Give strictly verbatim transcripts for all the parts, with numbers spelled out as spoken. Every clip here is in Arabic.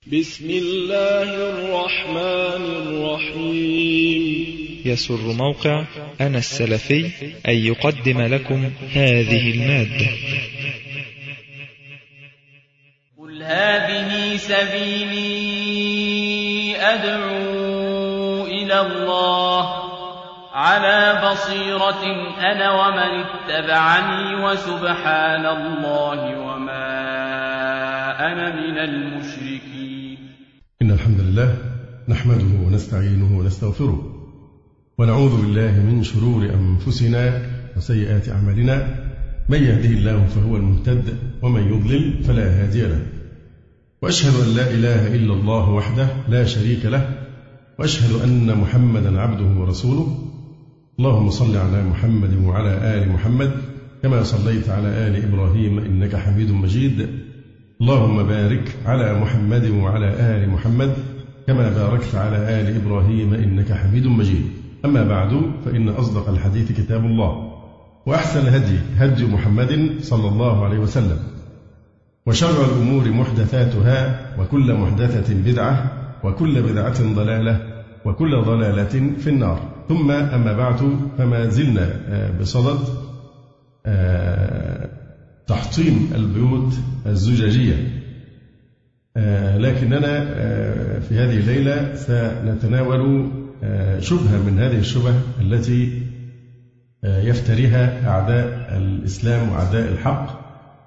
بسم الله الرحمن الرحيم. يسر موقع أنا السلفي أن يقدم لكم هذه المادة. قل هذه سبيلي أدعو إلى الله على بصيرة أنا ومن اتبعني وسبحان الله وما أنا من المشركين. إن الحمد لله نحمده ونستعينه ونستغفره ونعوذ بالله من شرور أنفسنا وسيئات أعمالنا، من يهده الله فهو المهتد ومن يضلل فلا هادي له، وأشهد أن لا إله إلا الله وحده لا شريك له، وأشهد أن محمدا عبده ورسوله. اللهم صل على محمد وعلى آل محمد كما صليت على آل إبراهيم إنك حميد مجيد. اللهم بارك على محمد وعلى آل محمد كما باركت على آل إبراهيم إنك حميد مجيد. أما بعد، فإن أصدق الحديث كتاب الله، وأحسن الهدي هدي محمد صلى الله عليه وسلم، وشر الأمور محدثاتها، وكل محدثة بدعة، وكل بدعة ضلالة، وكل ضلالة في النار. ثم أما بعد، فما زلنا بصدد تحطيم البيوت الزجاجية، لكننا في هذه الليلة سنتناول شبهة من هذه الشبه التي يفتريها أعداء الإسلام وأعداء الحق،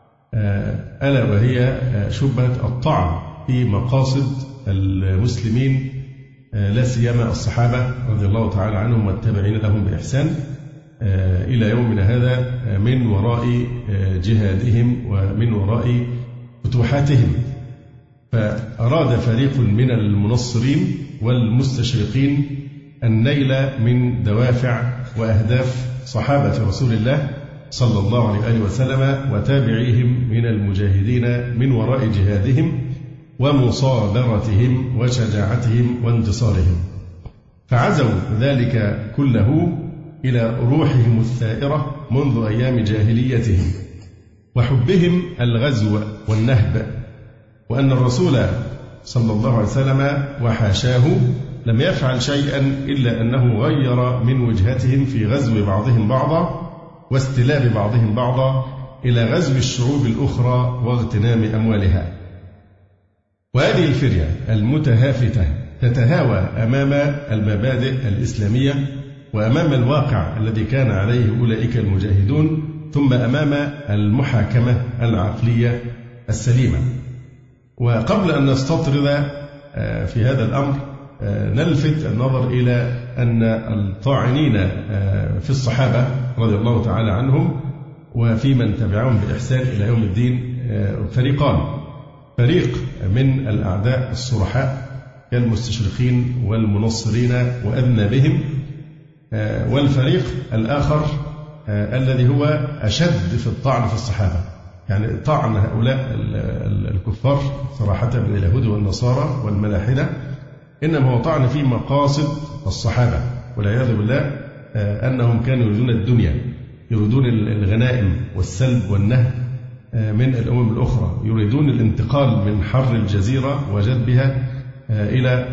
ألا وهي شبهة الطعن في مقاصد المسلمين، لا سيما الصحابة رضي الله تعالى عنهم والتابعين لهم بإحسان إلى يومنا هذا، من وراء جهادهم ومن وراء فتوحاتهم. فأراد فريق من المنصرين والمستشرقين النيل من دوافع وأهداف صحابة رسول الله صلى الله عليه وآله وسلم وتابعيهم من المجاهدين من وراء جهادهم ومصابرتهم وشجاعتهم وانتصارهم، فعزوا ذلك كله إلى روحهم الثائرة منذ أيام جاهليتهم وحبهم الغزو والنهب، وأن الرسول صلى الله عليه وسلم وحاشاه لم يفعل شيئا إلا أنه غير من وجهتهم في غزو بعضهم بعضا واستلاب بعضهم بعضا إلى غزو الشعوب الأخرى واغتنام أموالها. وهذه الفرية المتهافتة تتهاوى أمام المبادئ الإسلامية وأمام الواقع الذي كان عليه أولئك المجاهدون، ثم أمام المحاكمة العقلية السليمة. وقبل أن نستطرد في هذا الأمر، نلفت النظر إلى أن الطاعنين في الصحابة رضي الله تعالى عنهم وفي من تبعهم بإحسان إلى يوم الدين فريقان: فريق من الأعداء الصرحاء كالمستشرقين والمنصرين وأذنابهم، والفريق الآخر الذي هو أشد في الطعن في الصحابة. يعني طعن هؤلاء الكفار صراحة من اليهود والنصارى والملاحدة إنما هو طعن في مقاصد الصحابة، والعياذ بالله أنهم كانوا يريدون الدنيا، يريدون الغنائم والسلب والنهب من الأمم الأخرى، يريدون الانتقال من حر الجزيرة وجذبها إلى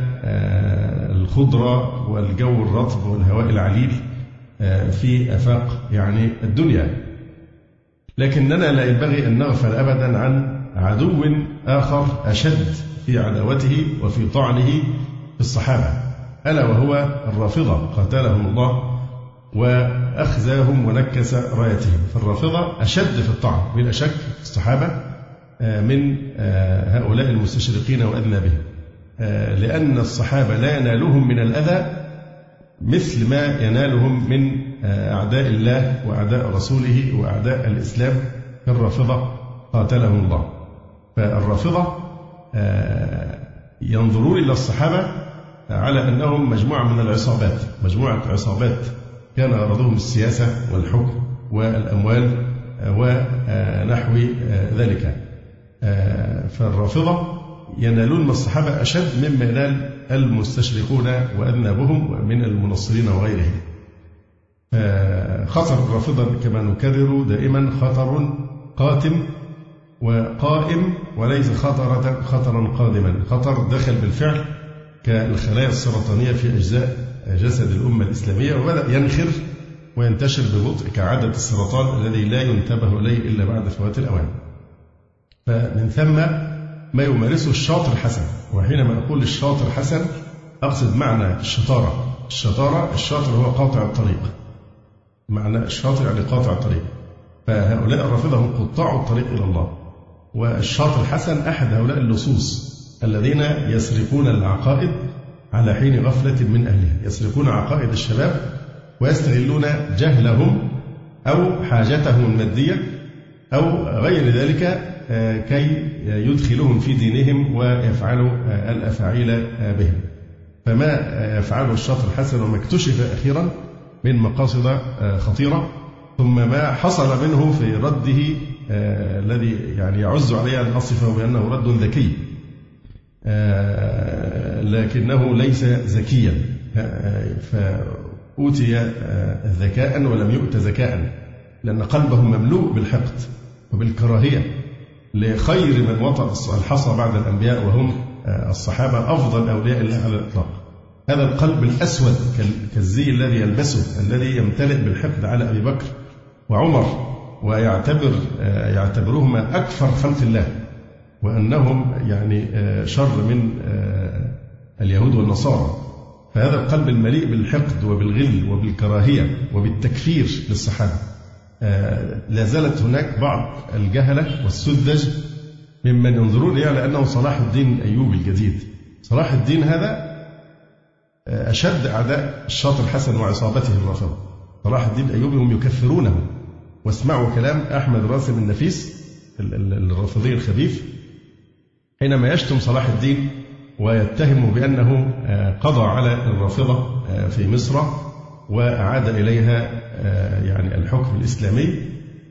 الخضرة والجو الرطب والهواء العليل في آفاق يعني الدنيا. لكننا لا ينبغي أن نغفل أبدا عن عدو آخر أشد في عداوته وفي طعنه في الصحابة، ألا وهو الرافضة قاتلهم الله وأخزاهم ونكس رايتهم. فالرافضة أشد في الطعن بلا شك في الصحابة من هؤلاء المستشرقين وأذنابهم، لأن الصحابة لا ينالهم من الأذى مثل ما ينالهم من أعداء الله وأعداء رسوله وأعداء الإسلام كالرافضة قاتلهم الله. فالرافضة ينظرون إلى الصحابة على أنهم مجموعة من العصابات، مجموعة عصابات كان غرضهم السياسة والحكم والأموال ونحو ذلك. فالرافضة ينالون من الصحابة أشد مما ينال المستشرقون وأذنابهم من المنصرين وغيرهم. خطر الرافضة كما نكرر دائما خطر قاتم وقائم وليس خطرة خطرا قادما، خطر دخل بالفعل كالخلايا السرطانية في أجزاء جسد الأمة الإسلامية وبدأ ينخر وينتشر ببطء كعادة السرطان الذي لا ينتبه إليه إلا بعد فوات الأوان. فمن ثم ما يمارسه الشاطر حسن، وحينما أقول الشاطر حسن أقصد معنى الشطارة. الشطارة الشاطر هو قاطع الطريق، معنى الشاطر يعني قاطع الطريق، فهؤلاء الرافضة هم قطاع الطريق إلى الله. والشاطر حسن أحد هؤلاء اللصوص الذين يسرقون العقائد على حين غفلة من أهلها، يسرقون عقائد الشباب ويستغلون جهلهم أو حاجتهم المادية أو غير ذلك كي يدخلوهم في دينهم ويفعلوا الأفاعيل بهم. فما يفعله الشاطر حسن وما اكتشف أخيرا من مقاصد خطيرة، ثم ما حصل منه في رده الذي يعني يعز عليه أن أصفه بأنه رد ذكي، لكنه ليس ذكيا، فأوتي ذكاء ولم يؤت ذكاء، لأن قلبه مملوء بالحقد وبالكراهية لخير من وطأ الحصى بعد الأنبياء وهم الصحابة أفضل أولياء الله على الإطلاق. هذا القلب الأسود كالزي الذي يلبسه، الذي يمتلئ بالحقد على أبي بكر وعمر ويعتبر يعتبرهما أكثر خلق الله وأنهم يعني شر من اليهود والنصارى. فهذا القلب المليء بالحقد وبالغل وبالكراهية وبالتكفير للصحابة. لا زالت هناك بعض الجهلة والسذج ممن ينظرون إليه على أنه صلاح الدين الأيوبي الجديد. صلاح الدين هذا أشد أعداء الشاطر حسن وعصابته الرافضة. صلاح الدين الأيوبي هم يكفرونه، واسمعوا كلام أحمد راسم النفيس الرافضي الخبيث حينما يشتم صلاح الدين ويتهم بأنه قضى على الرافضة في مصر وأعاد إليها يعني الحكم الإسلامي،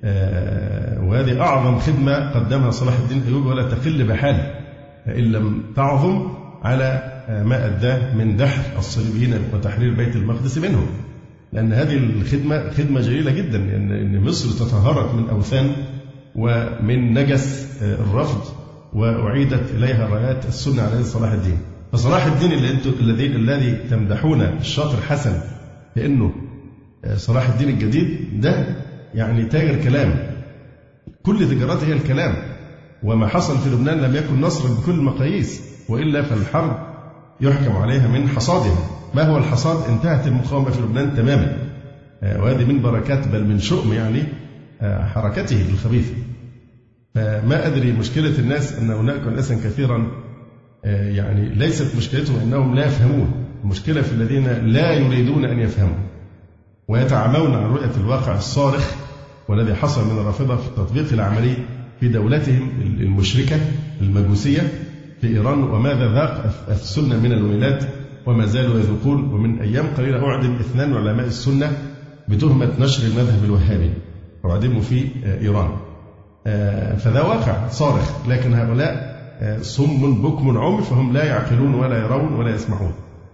وهذه أعظم خدمة قدمها صلاح الدين الأيوبي ولا تقل بحال إن لم تعظم على ما أداه من دحر الصليبيين وتحرير بيت المقدس منهم، لأن هذه الخدمة خدمة جليلة جدا، إن مصر تطهرت من أوثان ومن نجس الرفض وأعيدت إليها رايات السنة على يد صلاح الدين. فصلاح الدين الذي الذي تمدحون الشاطر حسن لأنه صلاح الدين الجديد ده يعني تاجر كلام، كل تجارته هي الكلام، وما حصل في لبنان لم يكن نصرا بكل المقاييس، وإلا فالحرب يحكم عليها من حصادها. ما هو الحصاد؟ انتهت المقاومة في لبنان تماما، وهذه من بركات بل من شؤم يعني حركته الخبيثة. فما أدري مشكلة الناس أن هناك ناسا كثيرا يعني ليست مشكلتهم أنهم لا يفهمون، المشكلة في الذين لا يريدون أن يفهموا ويتعامون عن رؤية الواقع الصارخ والذي حصل من الرافضة في التطبيق العملي في دولتهم المشركة المجوسية في إيران، وماذا ذاق السنة من الويلات وما زالوا يذوقون. ومن أيام قليلة أعدم اثنان من علماء السنة بتهمة نشر المذهب الوهابي وعدموا في إيران، فذا واقع صارخ، لكن هؤلاء صم بكم عمي فهم لا يعقلون ولا يرون ولا يسمعون.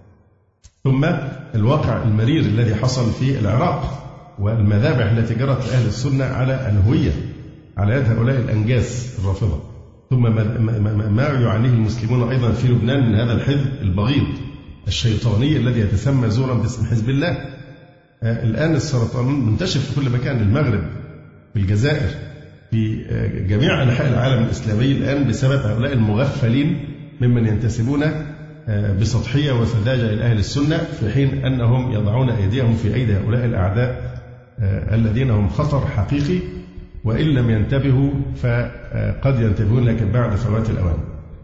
ثم الواقع المرير الذي حصل في العراق والمذابح التي جرت أهل السنة على الهوية على يد هؤلاء الأنجاس الرافضة، ثم ما يعانيه المسلمون أيضا في لبنان من هذا الحزب البغيض الشيطاني الذي يتسمى زورا باسم حزب الله. الآن السرطان منتشر في كل مكان، المغرب، في الجزائر، في جميع أنحاء العالم الإسلامي الآن بسبب هؤلاء المغفلين ممن ينتسبون بسطحية وسذاجة إلى أهل السنة، في حين أنهم يضعون أيديهم في أيدي هؤلاء الأعداء الذين هم خطر حقيقي، وإن لم ينتبهوا فقد ينتبهون لكن بعد فوات الأوان.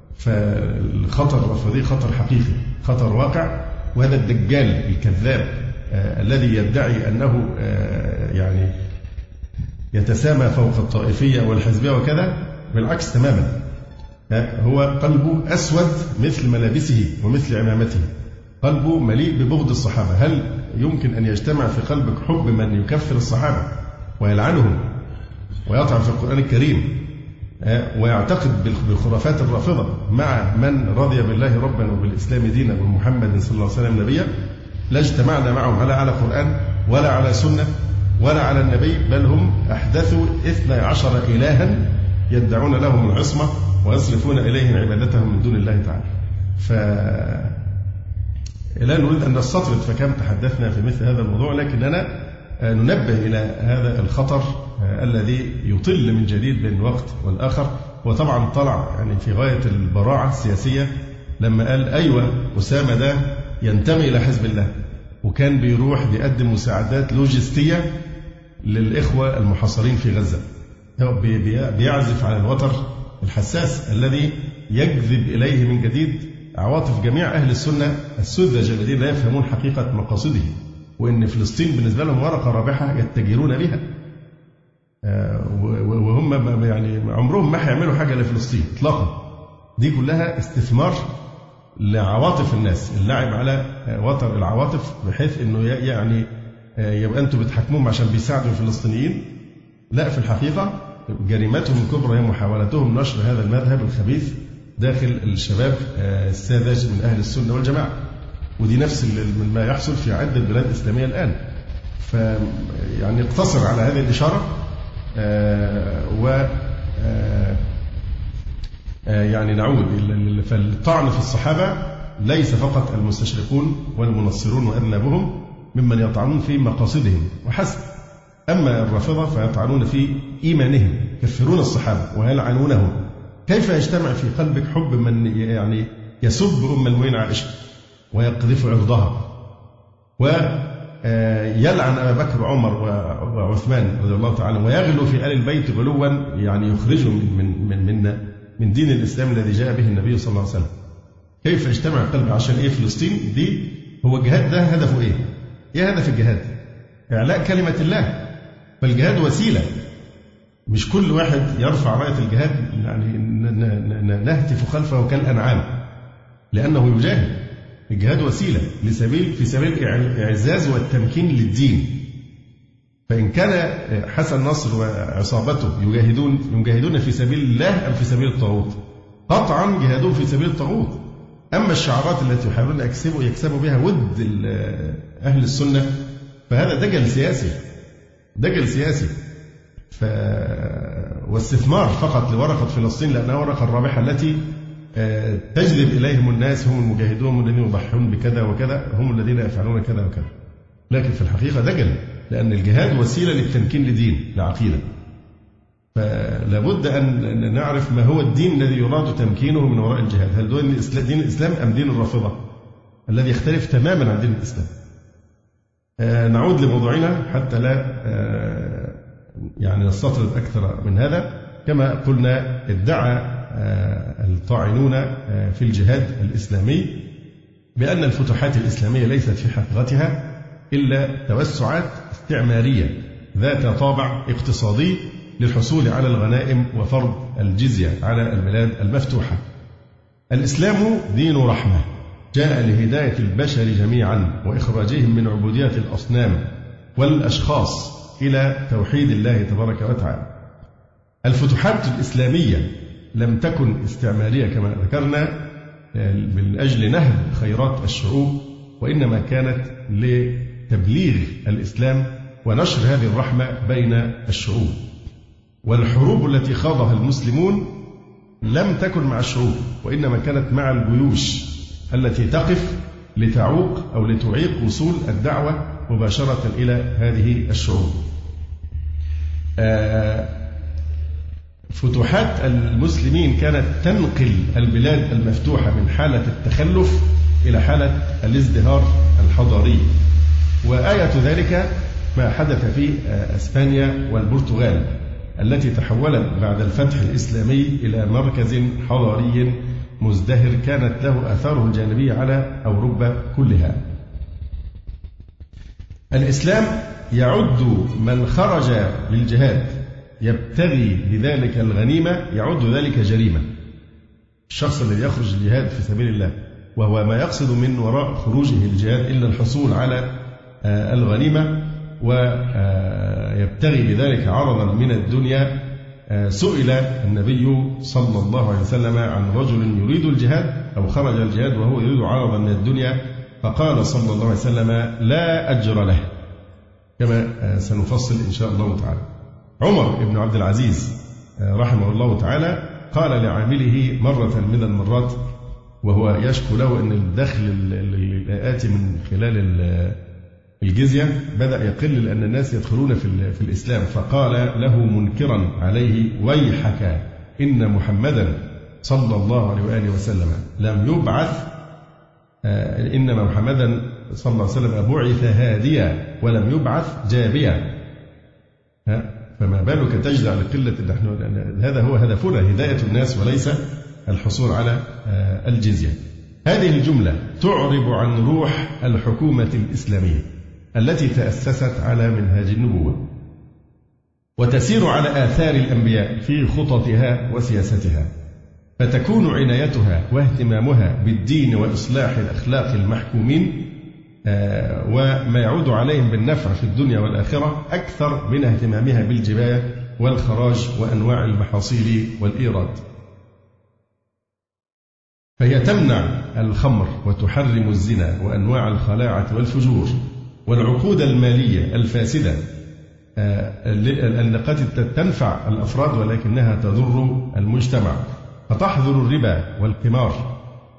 فالخطر الرافضي خطر حقيقي، خطر واقع. وهذا الدجال الكذاب الذي يدعي أنه يعني يتسامى فوق الطائفية والحزبية وكذا، بالعكس تماما، هو قلبه أسود مثل ملابسه ومثل عمامته، قلبه مليء ببغض الصحابة. هل يمكن أن يجتمع في قلبك حب من يكفر الصحابة ويلعنهم ويطعن في القرآن الكريم ويعتقد بالخرافات الرافضة مع من رضي بالله ربا وبالإسلام دينا ومحمد صلى الله عليه وسلم نبيا؟ لا اجتمعنا معهم لا على قرآن ولا على سنة ولا على النبي، بل هم أحدثوا اثني عشر إلها يدعون لهم العصمة ويصرفون إليهم عبادتهم من دون الله تعالى. ف لا نريد أن نستطرد فكم تحدثنا في مثل هذا الموضوع، لكننا ننبه إلى هذا الخطر الذي يطل من جديد بين الوقت والآخر. وطبعا طلع يعني في غاية البراعة السياسية لما قال أيوة أسامة ده ينتمي إلى حزب الله، وكان بيروح بيقدم مساعدات لوجستية للإخوة المحاصرين في غزة. بيعزف على الوتر الحساس الذي يجذب إليه من جديد عواطف جميع أهل السنة السذج الذين لا يفهمون حقيقة مقاصده، وإن فلسطين بالنسبة لهم ورقة رابحة يتجرون بها، وهم يعني عمرهم ما هيعملوا حاجة لفلسطين إطلاقا. دي كلها استثمار لعواطف الناس، اللعب على وتر العواطف بحيث إنه يعني يبقى أنتم بتحكموهم عشان بيساعدوا الفلسطينيين. لا، في الحقيقة جريمتهم الكبرى هي محاولتهم نشر هذا المذهب الخبيث داخل الشباب الساذج من أهل السنة والجماعة، ودي نفس ما يحصل في عدة بلاد إسلامية الآن. فيعني اقتصر على هذه الإشارة و يعني نعود. فالطعن في الصحابة ليس فقط المستشرقون والمنصرون وأذنابهم ممن يطعنون في مقاصدهم وحسب، أما الرافضة فيطعنون في إيمانهم، يكفرون الصحابة ويلعنونهم. كيف يجتمع في قلبك حب من يعني يسب أم المؤمنين عائشة ويقذف عرضها ويلعن أبا بكر وعمر وعثمان رضي الله تعالى ويغلو في آل البيت غلوا يعني يخرجوا من من من من دين الإسلام الذي جاء به النبي صلى الله عليه وسلم؟ كيف يجتمع قلبي عشان إيه فلسطين دي؟ هو الجهاد ده هدفه إيه؟ إيه هدف الجهاد؟ إعلاء كلمة الله. فالجهاد وسيلة، مش كل واحد يرفع راية الجهاد يعني نهتف خلفه كالأنعام لأنه يجاهد. الجهاد وسيلة لسبيل في سبيل الإعزاز والتمكين للدين. فإن كان حسن نصر وعصابته يجاهدون يجاهدون في سبيل الله أم في سبيل الطاغوت؟ قطعا جهادهم في سبيل الطاغوت. أما الشعارات التي يحاولون يكسبوا يكسبوا بها ود أهل السنة فهذا دجل سياسي، دجل سياسي ف... واستثمار فقط لورقة فلسطين لأنها ورقة الرابحة التي تجذب إليهم الناس، هم المجاهدون الذين يضحون بكذا وكذا، هم الذين يفعلون كذا وكذا. لكن في الحقيقة دجل، لأن الجهاد وسيلة للتمكين لدين لعقيدة. فلا بد أن نعرف ما هو الدين الذي يراد تمكينه من وراء الجهاد. هل دين الإسلام أم دين الرافضة الذي يختلف تماما عن دين الإسلام؟ نعود لموضوعنا حتى لا يعني نستطرد أكثر من هذا. كما قلنا ادعى الطاعنون في الجهاد الإسلامي بأن الفتوحات الإسلامية ليست في حقيقتها إلا توسعات استعمارية ذات طابع اقتصادي للحصول على الغنائم وفرض الجزية على البلاد المفتوحة. الإسلام دين رحمة جاء لهداية البشر جميعا وإخراجهم من عبودية الأصنام والأشخاص إلى توحيد الله تبارك وتعالى. الفتوحات الإسلامية لم تكن استعمارية كما ذكرنا من أجل نهب خيرات الشعوب، وإنما كانت لتبليغ الإسلام ونشر هذه الرحمة بين الشعوب. والحروب التي خاضها المسلمون لم تكن مع الشعوب، وإنما كانت مع الجيوش التي تقف لتعوق أو لتعيق وصول الدعوة مباشرة إلى هذه الشعوب. فتوحات المسلمين كانت تنقل البلاد المفتوحة من حالة التخلف إلى حالة الازدهار الحضاري، وآية ذلك ما حدث في أسبانيا والبرتغال التي تحولت بعد الفتح الإسلامي إلى مركز حضاري مزدهر كانت له آثاره الجانبية على أوروبا كلها. الإسلام يعد من خرج للجهاد يبتغي بذلك الغنيمة يعد ذلك جريمة. الشخص الذي يخرج للجهاد في سبيل الله وهو ما يقصد من وراء خروجه للجهاد إلا الحصول على الغنيمة ويبتغي بذلك عرضا من الدنيا، سئل النبي صلى الله عليه وسلم عن رجل يريد الجهاد أو خرج الجهاد وهو يريد عرضا من الدنيا، فقال صلى الله عليه وسلم لا أجر له، كما سنفصل إن شاء الله تعالى. عمر بن عبد العزيز رحمه الله تعالى قال لعامله مرة من المرات وهو يشكو له أن الدخل الآتي من خلال الجزية بدأ يقل لأن الناس يدخلون في, في الإسلام، فقال له منكرا عليه: ويحك إن محمدا صلى الله عليه وآله وسلم لم يبعث، إنما محمدا صلى الله عليه وسلم بعث هاديا ولم يبعث جابيا، فما بالك تجزع لقلة نحن، هذا هو هدفنا هداية الناس وليس الحصول على الجزية. هذه الجملة تعرب عن روح الحكومة الإسلامية التي تأسست على منهاج النبوة وتسير على آثار الأنبياء في خططها وسياستها، فتكون عنايتها واهتمامها بالدين وإصلاح الأخلاق المحكومين وما يعود عليهم بالنفع في الدنيا والآخرة أكثر من اهتمامها بالجباية والخراج وأنواع المحاصيل والإيراد. فهي تمنع الخمر وتحرم الزنا وأنواع الخلاعة والفجور والعقود المالية الفاسدة التي تنفع الأفراد ولكنها تضر المجتمع، فتحظر الربا والقمار،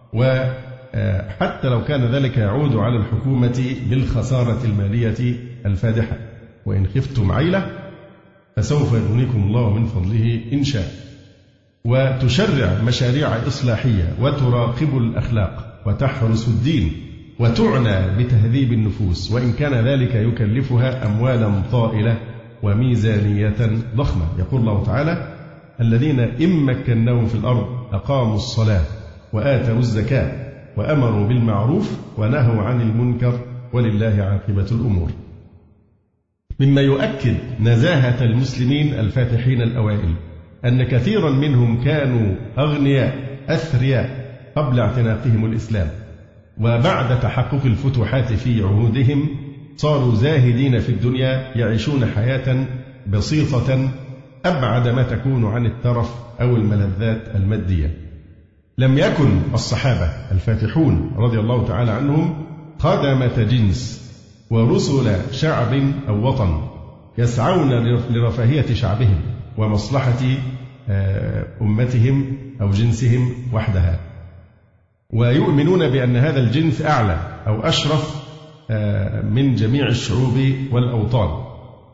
وحتى لو كان ذلك يعود على الحكومة بالخسارة المالية الفادحة. وإن خفتم عيلة فسوف يغنيكم الله من فضله إن شاء. وتشرع مشاريع إصلاحية وتراقب الأخلاق وتحرس الدين وتعنى بتهذيب النفوس، وإن كان ذلك يكلفها أموالا طائلة وميزانية ضخمة. يقول الله تعالى: الذين إن مكناهم في الأرض أقاموا الصلاة وآتوا الزكاة وأمروا بالمعروف ونهوا عن المنكر ولله عاقبة الأمور. مما يؤكد نزاهة المسلمين الفاتحين الأوائل أن كثيرا منهم كانوا أغنياء أثرياء قبل اعتناقهم الإسلام، وبعد تحقق الفتوحات في عهودهم صاروا زاهدين في الدنيا يعيشون حياة بسيطة أبعد ما تكون عن الترف أو الملذات المادية. لم يكن الصحابة الفاتحون رضي الله تعالى عنهم خدمة جنس ورسل شعب أو وطن يسعون لرفاهية شعبهم ومصلحة أمتهم أو جنسهم وحدها، ويؤمنون بأن هذا الجنس أعلى أو أشرف من جميع الشعوب والأوطان،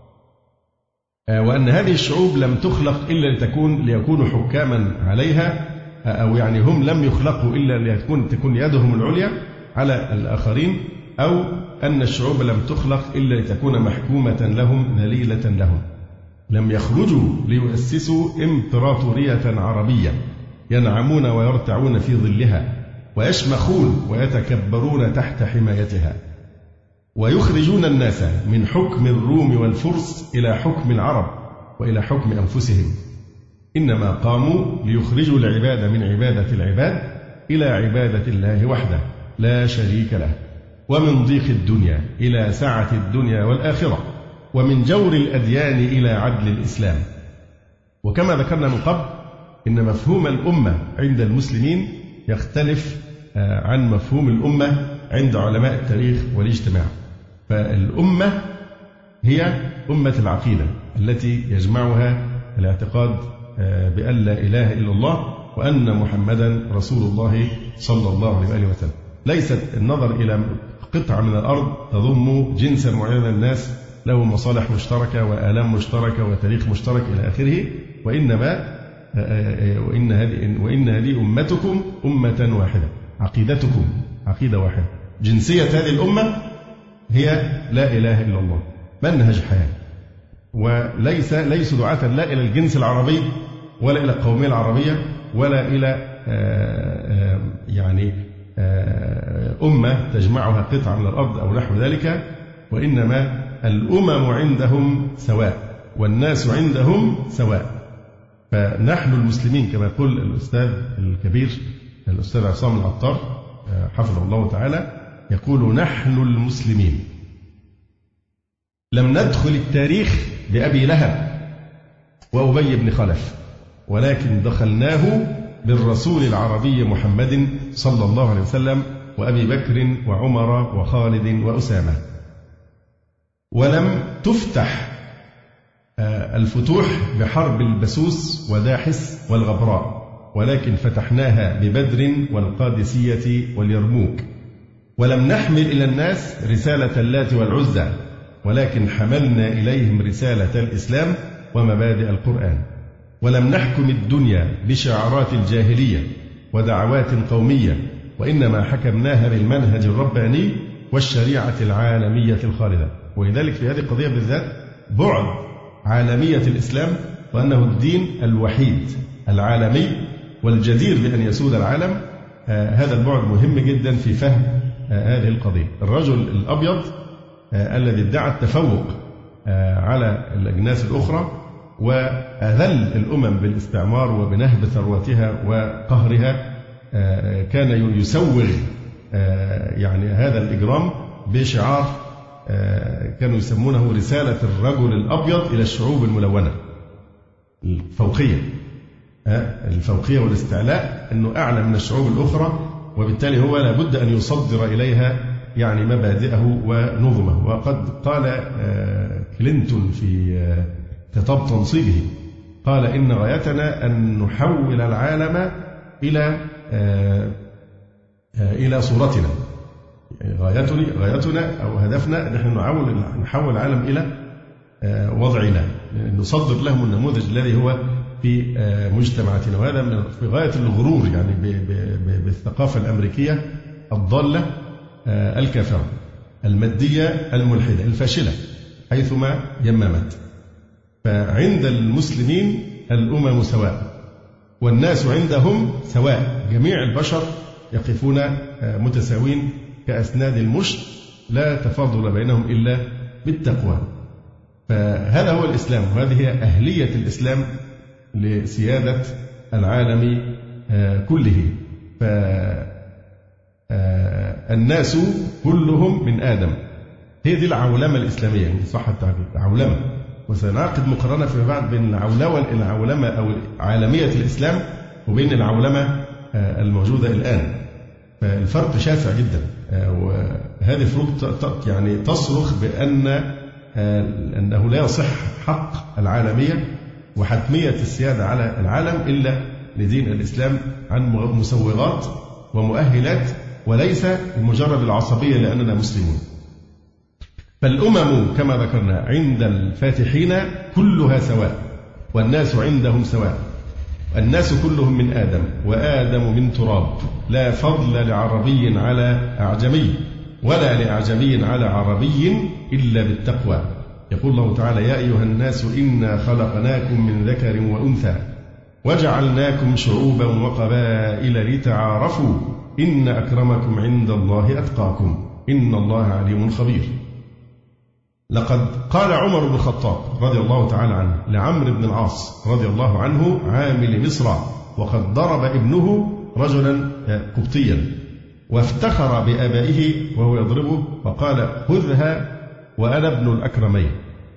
وأن هذه الشعوب لم تخلق إلا لتكون ليكونوا حكاما عليها، أو يعني هم لم يخلقوا إلا لتكون تكون يدهم العليا على الآخرين، أو أن الشعوب لم تخلق إلا لتكون محكومة لهم ذليلة لهم. لم يخرجوا ليؤسسوا إمبراطورية عربية ينعمون ويرتعون في ظلها ويشمخون ويتكبرون تحت حمايتها، ويخرجون الناس من حكم الروم والفرس إلى حكم العرب وإلى حكم أنفسهم. إنما قاموا ليخرجوا العباد من عبادة العباد إلى عبادة الله وحده لا شريك له، ومن ضيق الدنيا إلى سعة الدنيا والآخرة، ومن جور الأديان إلى عدل الإسلام. وكما ذكرنا من قبل إن مفهوم الأمة عند المسلمين يختلف عن مفهوم الأمة عند علماء التاريخ والاجتماع. فالأمة هي أمة العقيدة التي يجمعها الاعتقاد بأن لا إله إلا الله وأن محمدا رسول الله صلى الله عليه وآله وسلم. ليست النظر إلى قطعة من الأرض تضم جنسا معينا من الناس له مصالح مشتركة وآلام مشتركة وتاريخ مشترك إلى آخره، وإنما وإن هذه وإن هذه أمتكم أمة واحدة، عقيدتكم عقيدة واحدة، جنسية هذه الأمة هي لا إله إلا الله، منهج حياة. وليس ليس دعاة لا إلى الجنس العربي ولا إلى القومية العربية ولا إلى يعني أمة تجمعها قطعة من الأرض أو نحو ذلك، وإنما الأمم عندهم سواء والناس عندهم سواء. فنحن المسلمين كما يقول الأستاذ الكبير الأستاذ عصام العطار حفظه الله تعالى، يقول: نحن المسلمين لم ندخل التاريخ بأبي لهب وأبي بن خلف، ولكن دخلناه بالرسول العربي محمد صلى الله عليه وسلم وأبي بكر وعمر وخالد وأسامة. ولم تفتح الفتوح بحرب البسوس وداحس والغبراء، ولكن فتحناها ببدر والقادسية واليرموك. ولم نحمل إلى الناس رسالة اللات والعزى، ولكن حملنا إليهم رسالة الإسلام ومبادئ القرآن. ولم نحكم الدنيا بشعارات الجاهلية ودعوات قومية، وإنما حكمناها بالمنهج الرباني والشريعة العالمية الخالدة. ولذلك في هذه القضية بالذات بعد عالمية الإسلام، وأنه الدين الوحيد العالمي والجدير بأن يسود العالم. آه هذا البعد مهم جدا في فهم آه هذه القضية. الرجل الأبيض آه الذي ادعى التفوق آه على الأجناس الأخرى وأذل الأمم بالاستعمار وبنهب ثرواتها وقهرها، آه كان يسوغ آه يعني هذا الإجرام بشعار آه كانوا يسمونه رسالة الرجل الأبيض إلى الشعوب الملونة، الفوقية. الفوقية والاستعلاء، أنه أعلى من الشعوب الأخرى، وبالتالي هو لابد أن يصدر إليها يعني مبادئه ونظمه. وقد قال كلينتون في خطاب تنصيبه، قال إن غايتنا أن نحول العالم إلى إلى صورتنا. غايتنا غايتنا أو هدفنا أن نحن نحول نحول العالم إلى وضعنا، نصدر لهم النموذج الذي هو في مجتمعاتنا. وهذا من في غاية الغرور يعني بالثقافة الأمريكية الضالة الكافرة المادية الملحدة الفاشلة حيثما يممت. فعند المسلمين الأمم سواء، والناس عندهم سواء، جميع البشر يقفون متساوين كأسناد المشط، لا تفاضل بينهم إلا بالتقوى. فهذا هو الإسلام، وهذه هي أهلية الإسلام لسيادة العالم كله. فالناس كلهم من آدم، هي دي العولمة الإسلامية إن صح التعبير، عولمة. وسنعقد مقارنة فيما بعد بين العولمة أو عالمية الإسلام وبين العولمة الموجودة الآن. فالفرق شاسع جدا، وهذه الفروق يعني تصرخ بأن أنه لا يصح حق العالمية وحتمية السيادة على العالم إلا لدين الإسلام عن مسوغات ومؤهلات، وليس بمجرد العصبية لأننا مسلمون. فالأمم كما ذكرنا عند الفاتحين كلها سواء، والناس عندهم سواء. الناس كلهم من آدم، وآدم من تراب، لا فضل لعربي على أعجمي، ولا لأعجمي على عربي إلا بالتقوى. يقول الله تعالى: يا أيها الناس إنا خلقناكم من ذكر وأنثى وجعلناكم شعوبا وقبائل لتعارفوا إن أكرمكم عند الله أتقاكم إن الله عليم خبير. لقد قال عمر بن الخطاب رضي الله تعالى عنه لعمرو بن العاص رضي الله عنه عامل مصر، وقد ضرب ابنه رجلا قبطيا وافتخر بآبائه وهو يضربه، فقال: خذها وأنا ابن الأكرمين،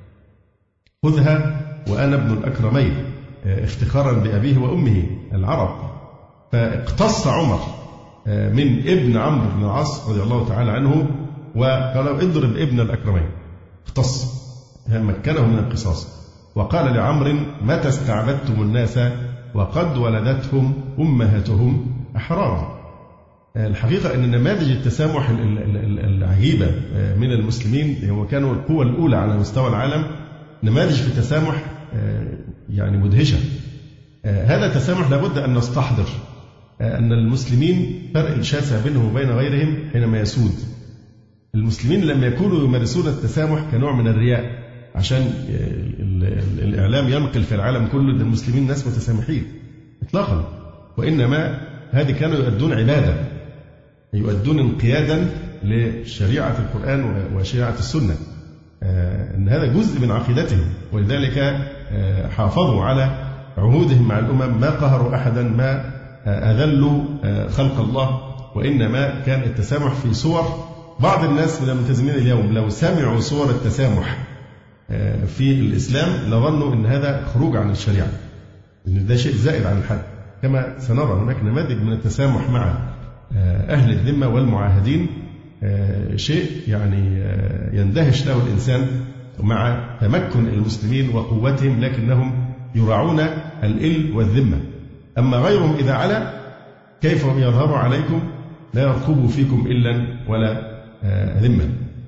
خذها وأنا ابن الأكرمين، افتخارا بأبيه وأمه العرب. فاقتص عمر من ابن عمرو بن العاص رضي الله تعالى عنه وقال: اضرب ابن الأكرمين، اقتص، مكنه من القصاص. وقال لعمرو: متى استعبدتم الناس وقد ولدتهم أمهاتهم أحرارا. الحقيقة أن نماذج التسامح العجيبة من المسلمين، وكانوا القوة الأولى على مستوى العالم، نماذج في التسامح يعني مدهشة. هذا التسامح لابد أن نستحضر أن المسلمين فرق شاسع بينهم وبين غيرهم حينما يسود. المسلمين لم يكونوا يمارسون التسامح كنوع من الرياء عشان الإعلام ينقل في العالم كله أن المسلمين ناس متسامحين إطلاقا، وإنما هذه كانوا يؤدون عبادة، يؤدون انقيادا لشريعة القرآن وشريعة السنة، أن هذا جزء من عقيدتهم. ولذلك حافظوا على عهودهم مع الأمم، ما قهروا أحدا، ما أذلوا خلق الله، وإنما كان التسامح في صور. بعض الناس من الملتزمين اليوم لو سمعوا صور التسامح في الإسلام لظنوا أن هذا خروج عن الشريعة، أن ده شيء زائد عن الحد. كما سنرى هناك نماذج من التسامح مع أهل الذمة والمعاهدين، شيء يعني يندهش له الإنسان مع تمكن المسلمين وقوتهم، لكنهم يراعون الإل والذمة. أما غيرهم إذا علا كيف هم يظهروا عليكم لا يرقبوا فيكم إلا ولا ذمة.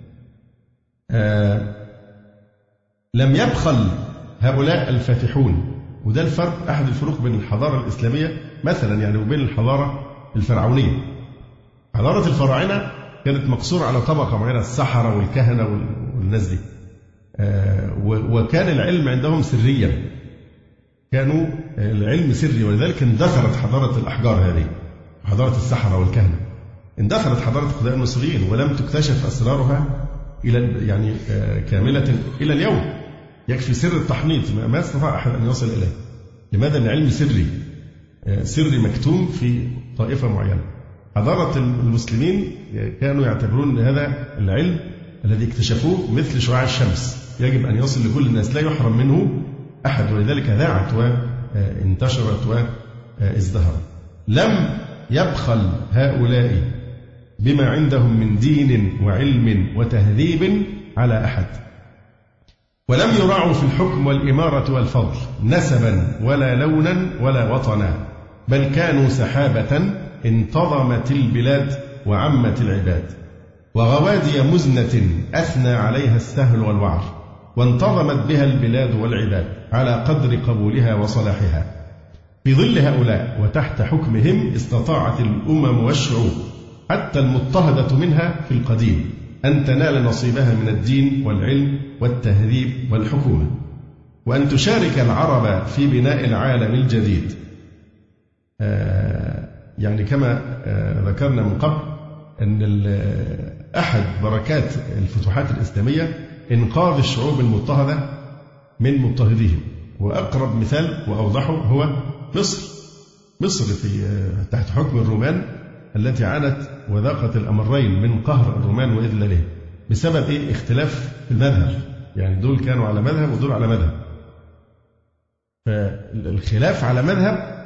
لم يبخل هؤلاء الفاتحون، وده الفرق، أحد الفروق بين الحضارة الإسلامية مثلا يعني وبين الحضارة الفرعونية. حضارة الفراعنة كانت مقصورة على طبقة معينة، السحرة والكهنة والناس دي، وكان العلم عندهم سريا، كانوا العلم سري، ولذلك اندثرت حضارة الأحجار هذه، حضارة السحرة والكهنة. اندثرت حضارة القدماء المصريين ولم تكتشف أسرارها إلى يعني كاملة إلى اليوم. يكفي سر التحنيط ما استطاع أحد أن يصل إليه. لماذا؟ العلم سري، سري مكتوم في طائفة معينة. حضارة المسلمين كانوا يعتبرون هذا العلم الذي اكتشفوه مثل شعاع الشمس، يجب أن يصل لكل الناس، لا يحرم منه أحد، ولذلك ذاعت وانتشرت وازدهرت. لم يبخل هؤلاء بما عندهم من دين وعلم وتهذيب على أحد، ولم يراعوا في الحكم والإمارة والفضل نسبا ولا لونا ولا وطنا، بل كانوا سحابة انتظمت البلاد وعمت العباد، وغوادي مزنة أثنى عليها السهل والوعر، وانتظمت بها البلاد والعباد على قدر قبولها وصلاحها. في ظل هؤلاء وتحت حكمهم استطاعت الأمم والشعوب حتى المضطهدة منها في القديم أن تنال نصيبها من الدين والعلم والتهذيب والحكومة، وأن تشارك العرب في بناء العالم الجديد. آه يعني كما آه ذكرنا من قبل أن أحد بركات الفتوحات الإسلامية إنقاذ الشعوب المضطهدة من مضطهديهم، وأقرب مثال وأوضحه هو مصر. مصر في تحت حكم الرومان التي عانت وذاقت الأمرين من قهر الرومان وإذلالهم بسبب إيه؟ اختلاف في المذهب، يعني دول كانوا على مذهب ودول على مذهب. فالخلاف على مذهب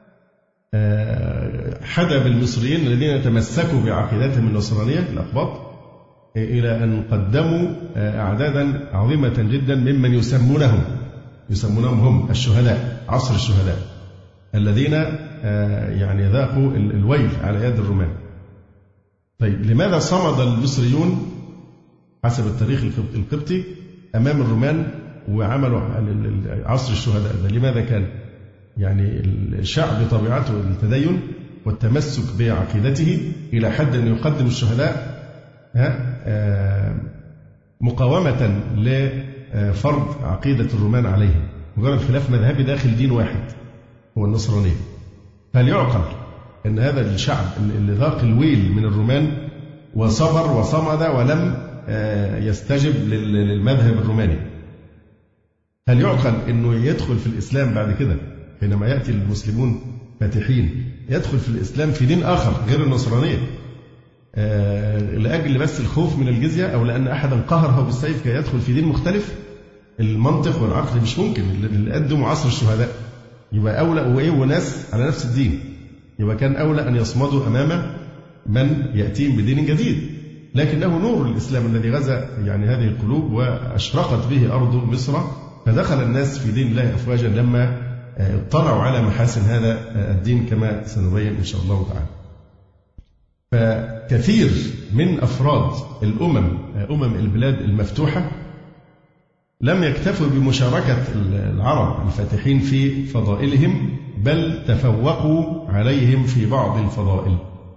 حدب المصريين الذين تمسكوا بعقيدتهم النصرانية الأقباط إلى أن قدموا أعدادا عظيمة جدا ممن يسمونهم يسمونهم هم الشهداء، عصر الشهداء الذين يعني ذاقوا الويل على يد الرومان. طيب لماذا صمد المصريون حسب التاريخ القبطي أمام الرومان وعملوا عصر الشهداء ده؟ لماذا كان؟ يعني الشعب بطبيعته التدين والتمسك بعقيدته إلى حد أن يقدم الشهداء مقاومة لفرض عقيدة الرومان عليهم، مجرد خلاف مذهبي داخل دين واحد هو النصرانية. هل يعقل أن هذا الشعب اللي ذاق الويل من الرومان وصبر وصمد ولم يستجب للمذهب الروماني، هل يعقل أنه يدخل في الإسلام بعد كده حينما يأتي المسلمون فاتحين يدخل في الإسلام في دين آخر غير النصرانية لأجل بس الخوف من الجزية، أو لأن أحدا قهره بالسيف كي يدخل في دين مختلف؟ المنطق والعقل مش ممكن. اللي قدموا عصر الشهداء يبقى أولى وإيه وناس على نفس الدين، يبقى كان أولى أن يصمدوا أمام من يأتيهم بدين جديد. لكنه نور الإسلام الذي غزا يعني هذه القلوب وأشرقت به أرض مصر، فدخل الناس في دين الله أفواجا لما اطلعوا على محاسن هذا الدين كما سنبين إن شاء الله تعالى. فكثير من أفراد الأمم أمم البلاد المفتوحة لم يكتفوا بمشاركة العرب الفاتحين في فضائلهم، بل تفوقوا عليهم في بعض الفضائل.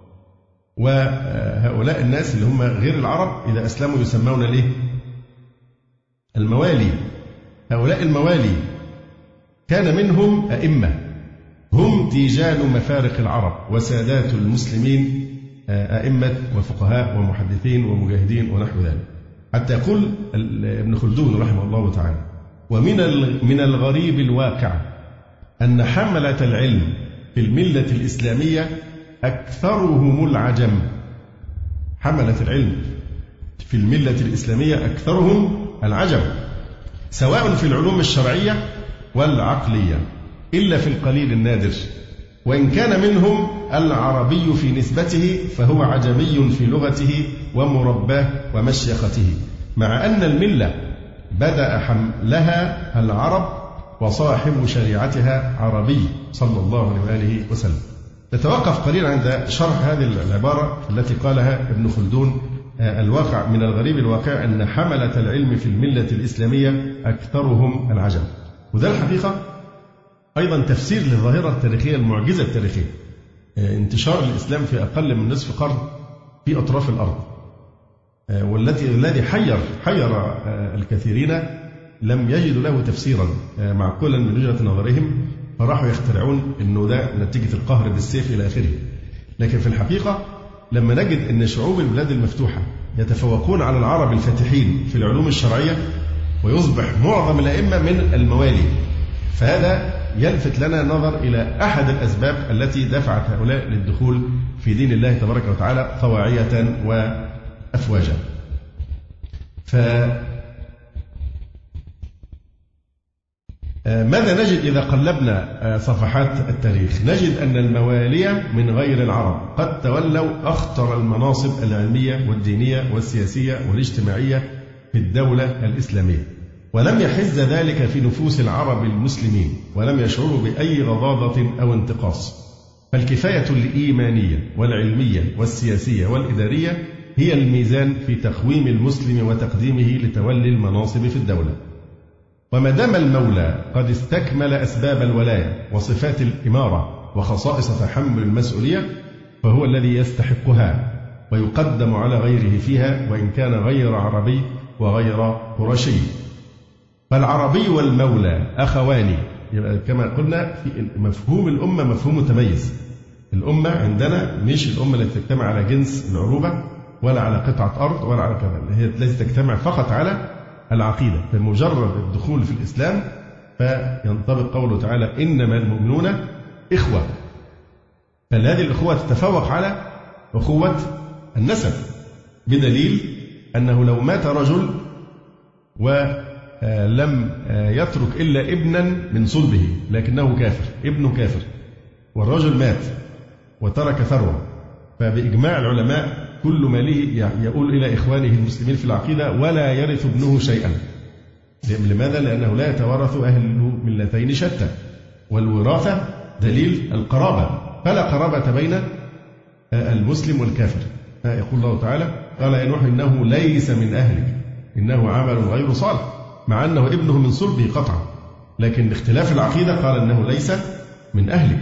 وهؤلاء الناس اللي هم غير العرب إذا أسلموا يسمون ليه؟ الموالي. هؤلاء الموالي كان منهم أئمة هم تيجان مفارق العرب وسادات المسلمين، أئمة وفقهاء ومحدثين ومجاهدين ونحو ذلك. حتى يقول ابن خلدون رحمه الله تعالى: ومن من الغريب الواقع أن حملة العلم في الملة الإسلامية أكثرهم العجم. حملة العلم في الملة الإسلامية أكثرهم العجم، سواء في العلوم الشرعية والعقلية، إلا في القليل النادر، وإن كان منهم العربي في نسبته فهو عجمي في لغته ومرباه ومشيخته، مع أن الملة بدأ حملها العرب وصاحب شريعتها عربي صلى الله عليه وآله وسلم. نتوقف قليلا عند شرح هذه العبارة التي قالها ابن خلدون: الواقع من الغريب الواقع أن حملة العلم في الملة الإسلامية أكثرهم العجم. وده الحقيقة أيضا تفسير للظاهرة التاريخية المعجزة التاريخية، انتشار الإسلام في أقل من نصف قرن في أطراف الأرض، والتي الذي حير حير الكثيرين لم يجدوا له تفسيرا معقولا من وجهة نظرهم، فراحوا يخترعون أنه ده نتيجة القهر بالسيف إلى آخره. لكن في الحقيقة لما نجد أن شعوب البلاد المفتوحة يتفوقون على العرب الفاتحين في العلوم الشرعية ويصبح معظم الأئمة من الموالي، فهذا يلفت لنا نظر إلى أحد الأسباب التي دفعت هؤلاء للدخول في دين الله تبارك وتعالى طواعية وأفواجا. ف ماذا نجد إذا قلبنا صفحات التاريخ؟ نجد أن الموالي من غير العرب قد تولوا أخطر المناصب العلمية والدينية والسياسية والاجتماعية في الدولة الإسلامية، ولم يحز ذلك في نفوس العرب المسلمين، ولم يشعروا بأي غضاضة أو انتقاص. فالكفاية الإيمانية والعلمية والسياسية والإدارية هي الميزان في تقويم المسلم وتقديمه لتولي المناصب في الدولة. وما دام المولى قد استكمل أسباب الولاية وصفات الإمارة وخصائص تحمل المسؤولية، فهو الذي يستحقها ويقدم على غيره فيها، وإن كان غير عربي وغير قرشي. فالعربي والمولى أخوان، كما قلنا في مفهوم الأمة مفهوم متميز. الأمة عندنا مش الأمة التي تجتمع على جنس العروبة ولا على قطعة أرض ولا على كذا، هي التي تجتمع فقط على العقيدة. بمجرد الدخول في الإسلام فينطبق قوله تعالى: إنما المؤمنون إخوة. فهذه الأخوة تتفوق على أخوة النسب، بدليل أنه لو مات رجل ولم يترك إلا ابنا من صلبه لكنه كافر، ابنه كافر، والرجل مات وترك ثروة، فبإجماع العلماء كل ماله يقول إلى إخوانه المسلمين في العقيدة ولا يرث ابنه شيئا. لماذا؟ لأنه لا يتوارث أهل ملتين شتى، والوراثة دليل القرابة، فلا قرابة بين المسلم والكافر. يقول الله تعالى: قال يا نوح إنه ليس من أهلك إنه عمل غير صالح، مع أنه ابنه من صلبه قطعا، لكن باختلاف العقيدة قال أنه ليس من أهلك.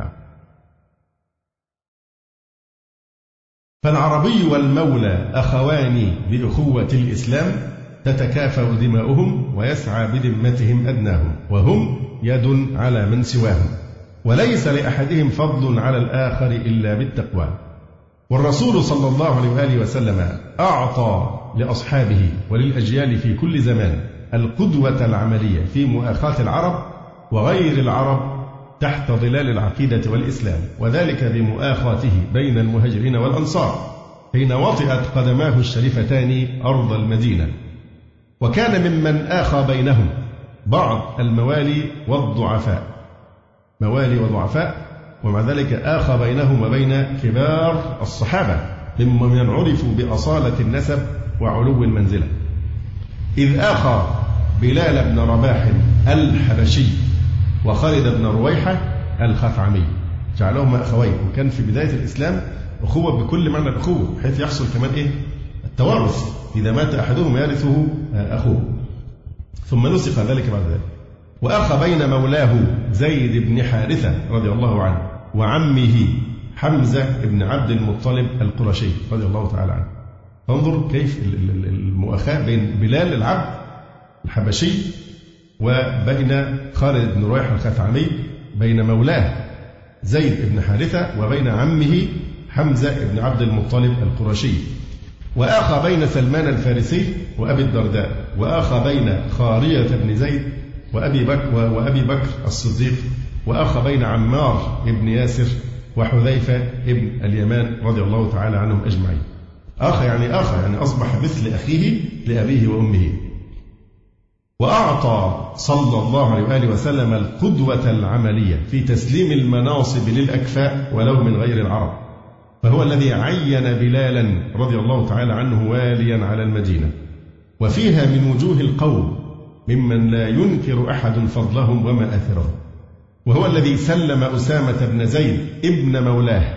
فالعربي والمولى أخوان بأخوة الإسلام، تتكافأ دماؤهم ويسعى بذمتهم أدناهم، وهم يد على من سواهم، وليس لأحدهم فضل على الآخر إلا بالتقوى. والرسول صلى الله عليه وآله وسلم أعطى لأصحابه وللأجيال في كل زمان القدوة العملية في مؤاخاة العرب وغير العرب تحت ظلال العقيدة والإسلام، وذلك بمؤاخاته بين المهاجرين والأنصار حين وطئت قدماه الشريفتان أرض المدينة. وكان ممن آخى بينهم بعض الموالي والضعفاء، موالي وضعفاء، ومع ذلك آخى بينهم وبين كبار الصحابة ممن عرفوا بأصالة النسب وعلو المنزلة، إذ آخى بلال بن رباح الحبشي وخالد بن رويحة الخثعمي، جعلهما أخوين. وكان في بداية الإسلام أخوة بكل معنى الأخوة، بحيث يحصل كمان إيه؟ التوارث، إذا مات أحدهما يرثه أخوه، ثم نسخ ذلك بعد ذلك. وأخى بين مولاه زيد بن حارثة رضي الله عنه وعمه حمزة بن عبد المطلب القرشي رضي الله تعالى عنه. فانظر كيف المؤاخاة بين بلال العبد الحبشي وبين خالد بن رويح الخثعمي، بين مولاه زيد بن حارثة وبين عمه حمزة بن عبد المطلب القرشي. وآخى بين سلمان الفارسي وأبي الدرداء، وآخى بين خارية بن زيد وأبي بكر وأبي بكر الصديق، وآخى بين عمار بن ياسر وحذيفة بن اليمان رضي الله تعالى عنهم أجمعين. آخى يعني آخى يعني أصبح مثل أخيه لأبيه وأمه. وأعطى صلى الله عليه وآله وسلم القدوة العملية في تسليم المناصب للأكفاء ولو من غير العرب، فهو الذي عين بلالا رضي الله تعالى عنه واليا على المدينة، وفيها من وجوه القوم ممن لا ينكر أحد فضلهم ومآثرهم، وهو الذي سلم أسامة بن زيد ابن مولاه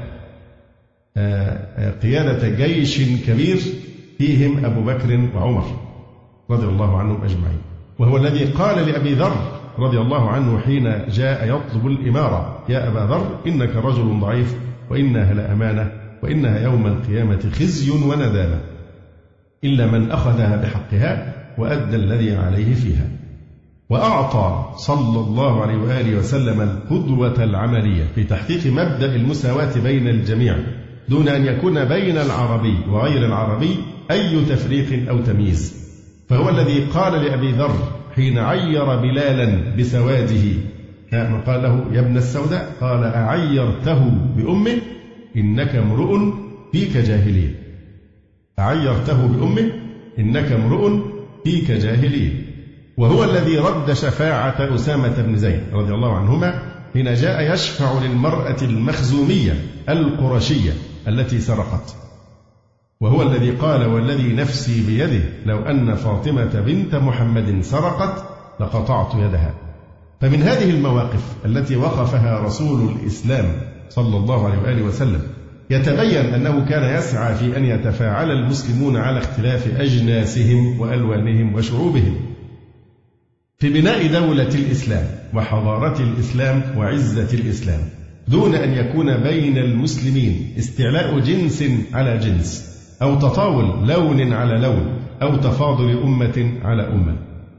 قيادة جيش كبير فيهم أبو بكر وعمر رضي الله عنهم أجمعين، وهو الذي قال لأبي ذر رضي الله عنه حين جاء يطلب الإمارة: يا أبا ذر إنك رجل ضعيف وإنها لأمانة وإنها يوم القيامة خزي وندامة إلا من أخذها بحقها وأدى الذي عليه فيها. وأعطى صلى الله عليه وآله وسلم القدوة العملية في تحقيق مبدأ المساواة بين الجميع دون أن يكون بين العربي وغير العربي أي تفريق أو تمييز، فهو الذي قال لأبي ذر حين عير بلالا بسواده قال له: يا ابن السوداء، قال: أعيرته بأمه إنك امرؤ فيك جاهلية. أعيرته بأمه إنك امرؤ فيك جاهلية. وهو الذي رد شفاعة أسامة بن زيد رضي الله عنهما حين جاء يشفع للمرأة المخزومية القرشية التي سرقت، وهو الذي قال: والذي نفسي بيده لو أن فاطمة بنت محمد سرقت لقطعت يدها. فمن هذه المواقف التي وقفها رسول الإسلام صلى الله عليه وآله وسلم يتبين أنه كان يسعى في أن يتفاعل المسلمون على اختلاف أجناسهم وألوانهم وشعوبهم في بناء دولة الإسلام وحضارة الإسلام وعزة الإسلام، دون أن يكون بين المسلمين استعلاء جنس على جنس أو تطاول لون على لون أو تفاضل أمة على أمة.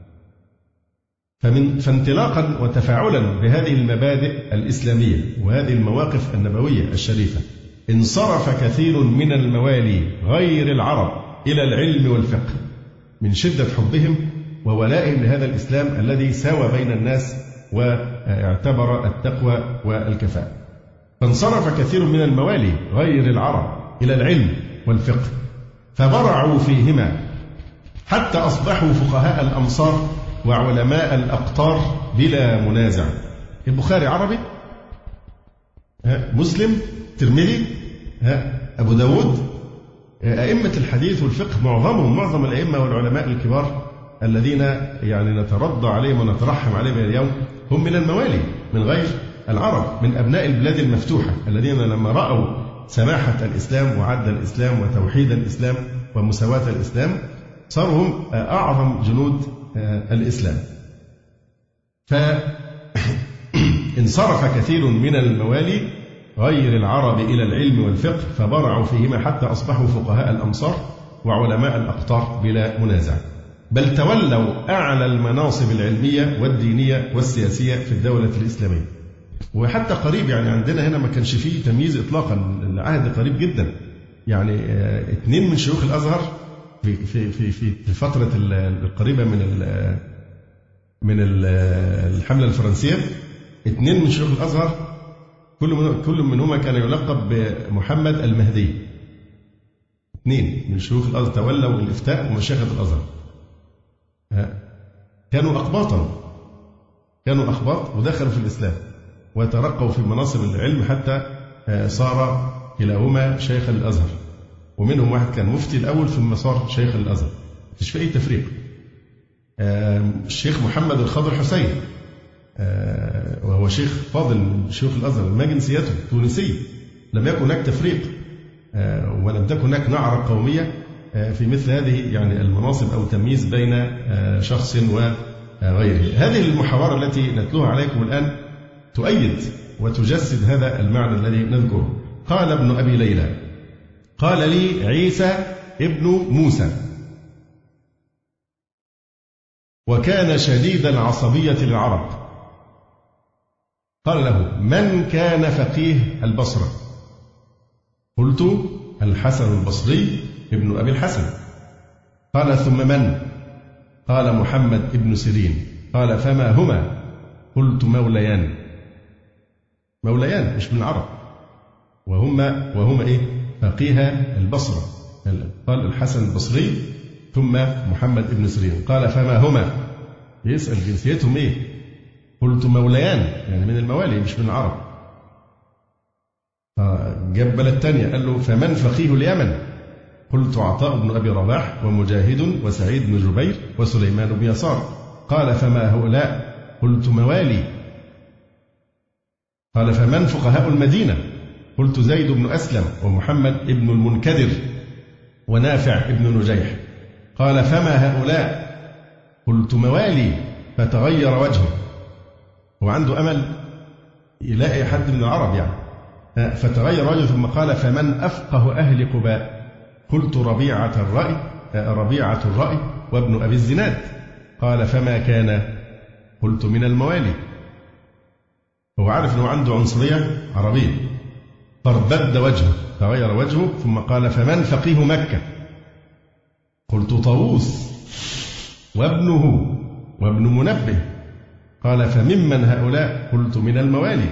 فمن فانطلاقا وتفاعلا بهذه المبادئ الإسلامية وهذه المواقف النبوية الشريفة انصرف كثير من الموالي غير العرب إلى العلم والفقه من شدة حبهم وولائهم لهذا الإسلام الذي ساوى بين الناس واعتبر التقوى والكفاءة. فانصرف كثير من الموالي غير العرب إلى العلم والفقه فبرعوا فيهما حتى أصبحوا فقهاء الأمصار وعلماء الأقطار بلا منازع. البخاري عربي، مسلم، ترمذي، أبو داود، أئمة الحديث والفقه معظمهم معظم الأئمة والعلماء الكبار الذين يعني نترضى عليهم ونترحم عليهم اليوم هم من الموالي من غير العرب، من أبناء البلاد المفتوحة الذين لما رأوا سماحة الإسلام وعدل الإسلام وتوحيد الإسلام ومساواة الإسلام صاروا هم أعظم جنود الإسلام. فانصرف كثير من الموالي غير العرب إلى العلم والفقه فبرعوا فيهما حتى أصبحوا فقهاء الأمصار وعلماء الأقطار بلا منازع، بل تولوا أعلى المناصب العلمية والدينية والسياسية في الدولة الإسلامية. وحتى قريب يعني عندنا هنا ما كانش فيه تمييز إطلاقا، العهد قريب جدا، يعني اثنين من شيوخ الأزهر في في في في الفترة القريبة من ال من ال الحملة الفرنسية، اثنين من شيوخ الأزهر كل من كل منهما كان يلقب بمحمد المهدي. اثنين من شيوخ الأزهر تولوا الإفتاء ومشيخة الأزهر، كانوا أقباطا، كانوا أقباط ودخلوا في الإسلام وترقوا في مناصب العلم حتى صار كلاهما شيخ الأزهر، ومنهم واحد كان مفتي الأول ثم صار شيخ الأزهر، مفيش في أي تفريق. الشيخ محمد الخضر حسين وهو شيخ فاضل من شيوخ الأزهر ما جنسيته تونسي، لم يكن هناك تفريق ولم تكن هناك نعرة قومية في مثل هذه يعني المناصب أو تمييز بين شخص وغيره. هذه المحاورة التي نتلوها عليكم الآن تؤيد وتجسد هذا المعنى الذي نذكره. قال ابن أبي ليلى: قال لي عيسى ابن موسى، وكان شديد العصبية للعرب، قال له: من كان فقيه البصرة؟ قلت: الحسن البصري ابن أبي الحسن. قال: ثم من؟ قال: محمد ابن سيرين. قال: فما هما؟ قلت: موليان. موليان مش من العرب، وهما وهما إيه؟ فقيه البصرة. قال: الحسن البصري ثم محمد ابن سيرين. قال: فما هما؟ يسأل جنسيتهم إيه؟ قلت: موليان، يعني من الموالي مش من العرب. جاب بلد تانية قال له: فمن فقيه اليمن؟ قلت: عطاء بن أبي رباح ومجاهد وسعيد بن جبير وسليمان بن يسار. قال فما هؤلاء؟ قلت موالي. قال فمن فقهاء المدينة؟ قلت زيد بن أسلم ومحمد بن المنكدر ونافع بن نجيح. قال فما هؤلاء؟ قلت موالي. فتغير وجهه، وعنده أمل يلاقي حد من العرب يعني. فتغير وجهه ثم قال فمن أفقه أهل قباء؟ قلت ربيعة الرأي ربيعة الرأي وابن أبي الزناد. قال فما كان؟ قلت من الموالي. هو عارف أنه عنده عنصرية عربية، فارتد وجهه تغير وجهه ثم قال فمن فقيه مكة؟ قلت طاووس وابنه وابن منبه. قال فممن هؤلاء؟ قلت من الموالي.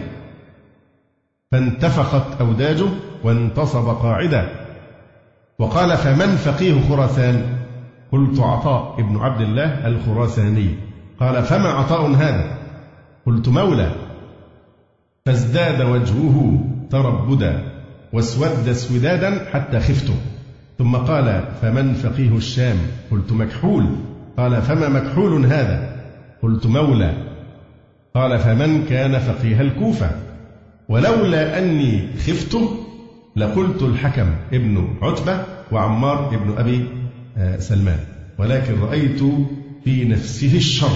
فانتفخت أوداجه وانتصب قاعدا. وقال فمن فقيه خراسان؟ قلت عطاء ابن عبد الله الخراساني. قال فما عطاء هذا؟ قلت مولى. فازداد وجهه تربدا واسود اسودادا حتى خفته. ثم قال فمن فقيه الشام؟ قلت مكحول. قال فما مكحول هذا؟ قلت مولى. قال فمن كان فقيه الكوفة؟ ولولا أني خفته لقلت الحكم ابن عتبة وعمار ابن أبي سلمان، ولكن رأيت في نفسه الشر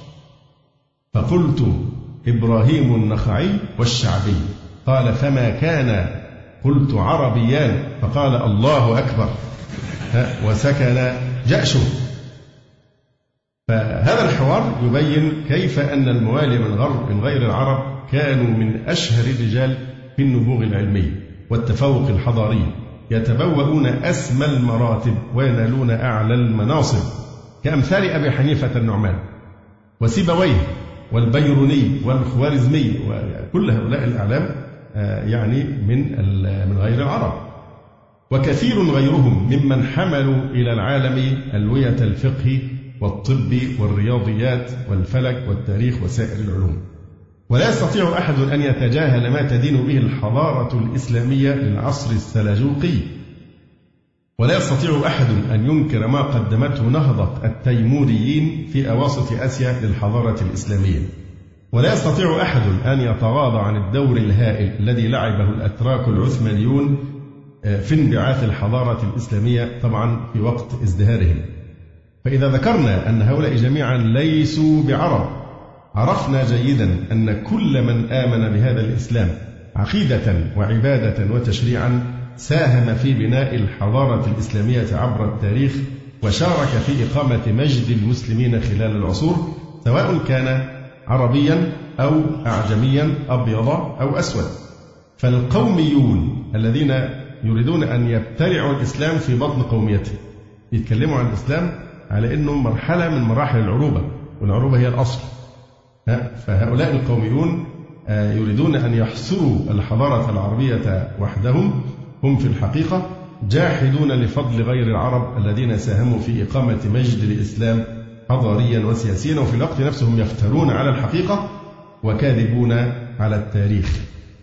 فقلت إبراهيم النخعي والشعبي. قال فما كان؟ قلت عربيان. فقال الله أكبر وسكن جأشه. فهذا الحوار يبين كيف أن الموالي من غير من غير العرب كانوا من أشهر الرجال في النبوغ العلمي والتفوق الحضاري، يتبوؤون أسمى المراتب وينالون أعلى المناصب، كأمثال أبي حنيفة النعمان وسيبويه والبيروني والخوارزمي وكل هؤلاء الأعلام يعني من من غير العرب، وكثير غيرهم ممن حملوا إلى العالم ألوية الفقه والطب والرياضيات والفلك والتاريخ وسائر العلوم. ولا يستطيع أحد أن يتجاهل ما تدين به الحضارة الإسلامية للعصر السلجوقي، ولا يستطيع أحد أن ينكر ما قدمته نهضة التيموريين في أواسط آسيا للحضارة الإسلامية، ولا يستطيع أحد أن يتغاضى عن الدور الهائل الذي لعبه الأتراك العثمانيون في انبعاث الحضارة الإسلامية طبعا في وقت ازدهارهم. فإذا ذكرنا أن هؤلاء جميعا ليسوا بعرب، عرفنا جيدا أن كل من آمن بهذا الإسلام عقيدة وعبادة وتشريعا ساهم في بناء الحضارة الإسلامية عبر التاريخ، وشارك في إقامة مجد المسلمين خلال العصور، سواء كان عربيا أو أعجميا أبيض أو أسود. فالقوميون الذين يريدون أن يبتلعوا الإسلام في بطن قوميته يتكلموا عن الإسلام على أنه مرحلة من مراحل العروبة، والعروبة هي الأصل. فهؤلاء القوميون يريدون أن يحصروا الحضارة العربية وحدهم، هم في الحقيقة جاحدون لفضل غير العرب الذين ساهموا في إقامة مجد الإسلام حضاريا وسياسيا، وفي الوقت نفسه هم يفترون على الحقيقة وكاذبون على التاريخ.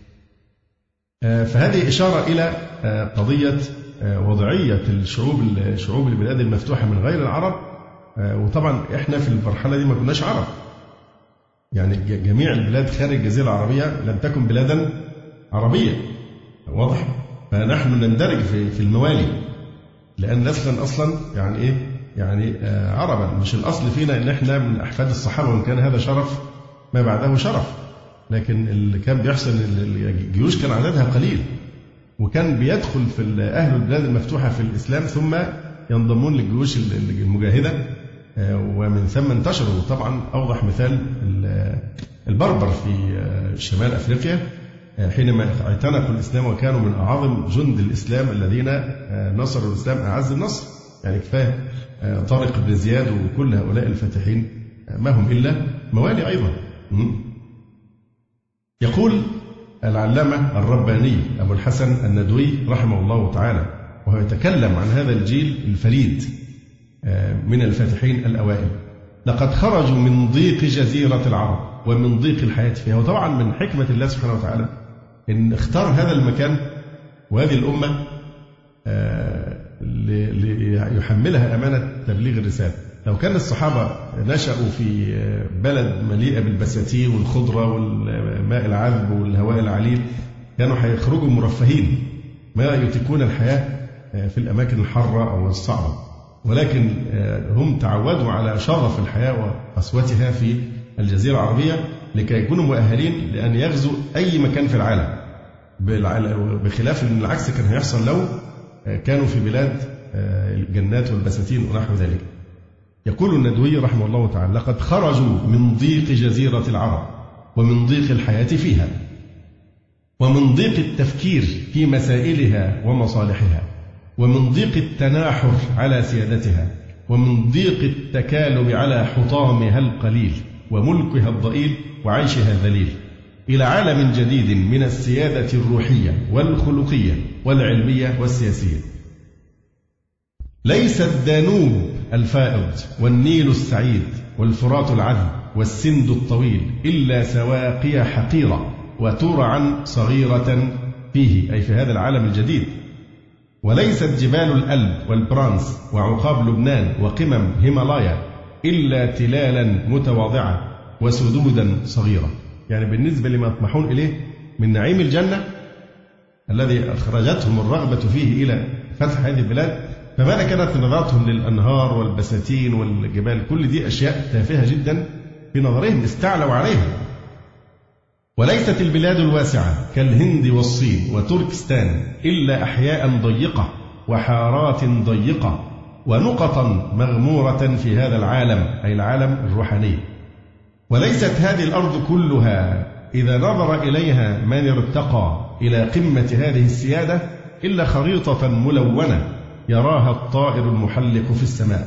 فهذه إشارة إلى قضية وضعية الشعوب شعوب البلاد المفتوحة من غير العرب. وطبعا إحنا في المرحلة دي ما كناش عرب، يعني جميع البلاد خارج الجزيرة العربية لم تكن بلادا عربية، واضح. فنحن نندرج في في الموالي لأن نسلا أصلا يعني إيه يعني آه عربا، مش الأصل فينا إن إحنا من أحفاد الصحابة، وإن كان هذا شرف ما بعده شرف، لكن اللي كان بيحصل الجيوش كان عددها قليل، وكان بيدخل في أهل البلاد المفتوحة في الإسلام ثم ينضمون للجيوش المجاهدة، ومن ثم انتشروا. طبعا أوضح مثال البربر في شمال أفريقيا حينما اعتنقوا الإسلام وكانوا من أعظم جند الإسلام الذين نصروا الإسلام أعز النصر. يعني كفاية طارق بن زياد وكل هؤلاء الفاتحين ما هم إلا موالي أيضا. يقول العلامة الرباني أبو الحسن الندوي رحمه الله تعالى وهو يتكلم عن هذا الجيل الفريد من الفاتحين الأوائل: لقد خرجوا من ضيق جزيرة العرب ومن ضيق الحياة فيها. وطبعا من حكمة الله سبحانه وتعالى إن اختار هذا المكان وهذه الأمة ليحملها أمانة تبليغ الرسالة. لو كان الصحابة نشأوا في بلد مليئة بالبساتين والخضرة والماء العذب والهواء العليل كانوا هيخرجوا مرفهين ما يطيقون الحياة في الأماكن الحارة أو الصعبة، ولكن هم تعودوا على شرف الحياة وقسوتها في الجزيرة العربية لكي يكونوا مؤهلين لأن يغزوا أي مكان في العالم، بخلاف أن العكس كان هيحصل لو كانوا في بلاد الجنات والبساتين ونحو ذلك. يقول الندوي رحمه الله تعالى: لقد خرجوا من ضيق جزيرة العرب ومن ضيق الحياة فيها ومن ضيق التفكير في مسائلها ومصالحها ومن ضيق التناحر على سيادتها ومن ضيق التكالب على حطامها القليل وملكها الضئيل وعيشها الذليل إلى عالم جديد من السيادة الروحية والخلقية والعلمية والسياسية. ليس الدانوب الفائض والنيل السعيد والفرات العذب والسند الطويل إلا سواقي حقيرة وترعا صغيرة فيه، أي في هذا العالم الجديد. وليست جبال الألب والبرانس وعقاب لبنان وقمم هيمالايا إلا تلالا متواضعة وسدودا صغيرة. يعني بالنسبة لما يطمحون إليه من نعيم الجنة الذي أخرجتهم الرغبة فيه إلى فتح هذه البلاد، فماذا كانت نظرتهم للأنهار والبساتين والجبال؟ كل دي أشياء تافهة جدا في نظرهم، استعلوا عليها. وليست البلاد الواسعة كالهند والصين وتركستان إلا أحياء ضيقة وحارات ضيقة ونقطا مغمورة في هذا العالم، أي العالم الروحاني. وليست هذه الأرض كلها إذا نظر إليها من ارتقى إلى قمة هذه السيادة إلا خريطة ملونة يراها الطائر المحلق في السماء.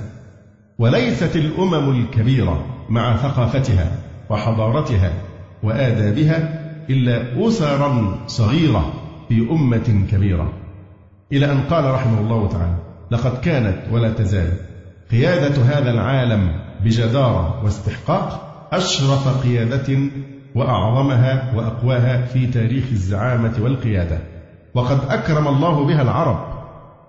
وليست الأمم الكبيرة مع ثقافتها وحضارتها وآدابها إلا أسرا صغيرة في أمة كبيرة. إلى أن قال رحمه الله تعالى: لقد كانت ولا تزال قيادة هذا العالم بجدارة واستحقاق أشرف قيادة وأعظمها وأقواها في تاريخ الزعامة والقيادة، وقد أكرم الله بها العرب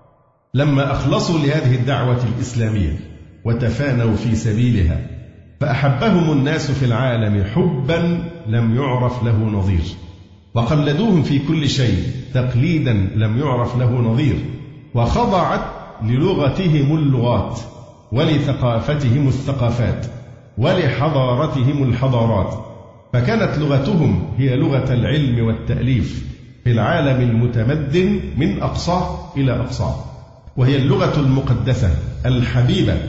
لما أخلصوا لهذه الدعوة الإسلامية وتفانوا في سبيلها، فأحبهم الناس في العالم حبا لم يعرف له نظير، وقلدوهم في كل شيء تقليدا لم يعرف له نظير، وخضعت للغتهم اللغات ولثقافتهم الثقافات ولحضارتهم الحضارات، فكانت لغتهم هي لغة العلم والتأليف في العالم المتمدن من أقصاه إلى أقصاه، وهي اللغة المقدسة الحبيبة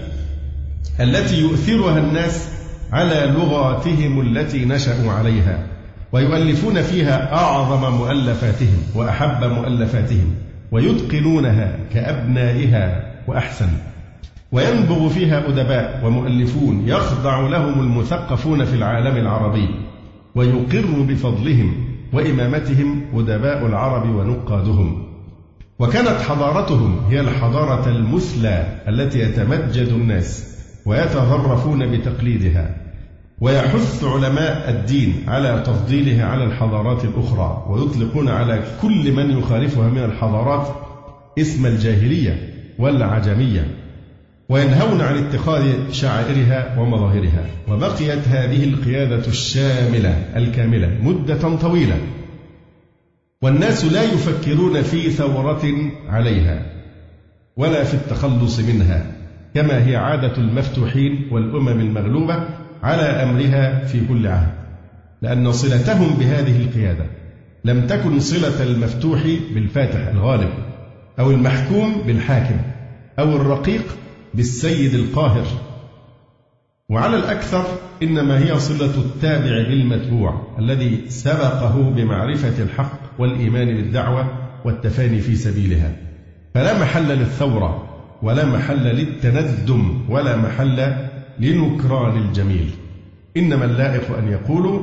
التي يؤثرها الناس على لغاتهم التي نشأوا عليها، ويؤلفون فيها أعظم مؤلفاتهم وأحب مؤلفاتهم، ويتقنونها كأبنائها وأحسن، وينبغ فيها أدباء ومؤلفون يخضع لهم المثقفون في العالم العربي، ويقر بفضلهم وإمامتهم أدباء العرب ونقادهم. وكانت حضارتهم هي الحضارة المثلى التي يتمجد الناس ويتظرفون بتقليدها، ويحث علماء الدين على تفضيلها على الحضارات الأخرى، ويطلقون على كل من يخالفها من الحضارات اسم الجاهلية والعجمية، وينهون عن اتخاذ شعائرها ومظاهرها. وبقيت هذه القيادة الشاملة الكاملة مدة طويلة، والناس لا يفكرون في ثورة عليها ولا في التخلص منها، كما هي عادة المفتوحين والأمم المغلوبة على أمرها في كل عهد، لأن صلتهم بهذه القيادة لم تكن صلة المفتوح بالفاتح الغالب أو المحكوم بالحاكم أو الرقيق بالسيد القاهر، وعلى الأكثر إنما هي صلة التابع بالمتبوع الذي سبقه بمعرفة الحق والإيمان بالدعوة والتفاني في سبيلها. فلا محل للثورة ولا محل للتندم ولا محل لنكران الجميل، إنما اللائق أن يقولوا: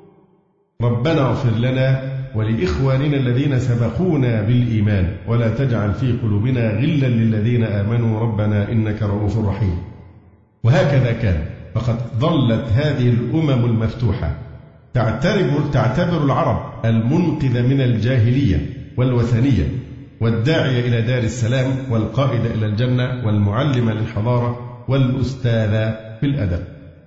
ربنا اغفر لنا ولإخواننا الذين سبقونا بالإيمان ولا تجعل في قلوبنا غلا للذين آمنوا ربنا إنك رؤوف رحيم. وهكذا كان، فقد ظلت هذه الأمم المفتوحة تعتبر, تعتبر العرب المنقذ من الجاهلية والوثنية والداعية إلى دار السلام والقائد إلى الجنة والمعلم للحضارة والأستاذ في الأدب.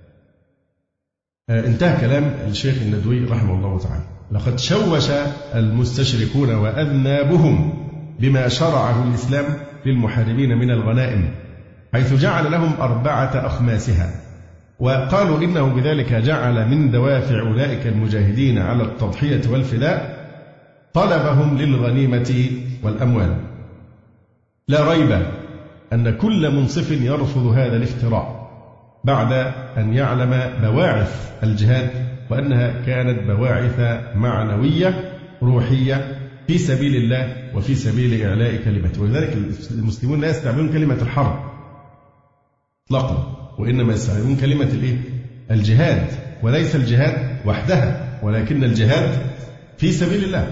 انتهى كلام الشيخ الندوي رحمه الله تعالى. لقد شوش المستشركون وأذنابهم بما شرعه الإسلام للمحاربين من الغنائم، حيث جعل لهم أربعة أخماسها، وقالوا إنه بذلك جعل من دوافع أولئك المجاهدين على التضحية والفداء طلبهم للغنيمة والأموال. لا ريب أن كل منصف يرفض هذا الافتراء بعد أن يعلم بواعث الجهاد، وأنها كانت بواعث معنوية روحية في سبيل الله وفي سبيل إعلاء كلمته. ولذلك المسلمون لا يستعملون كلمة الحرب إطلاقا، وإنما يستعملون كلمة الإيه؟ الجهاد، وليس الجهاد وحدها، ولكن الجهاد في سبيل الله.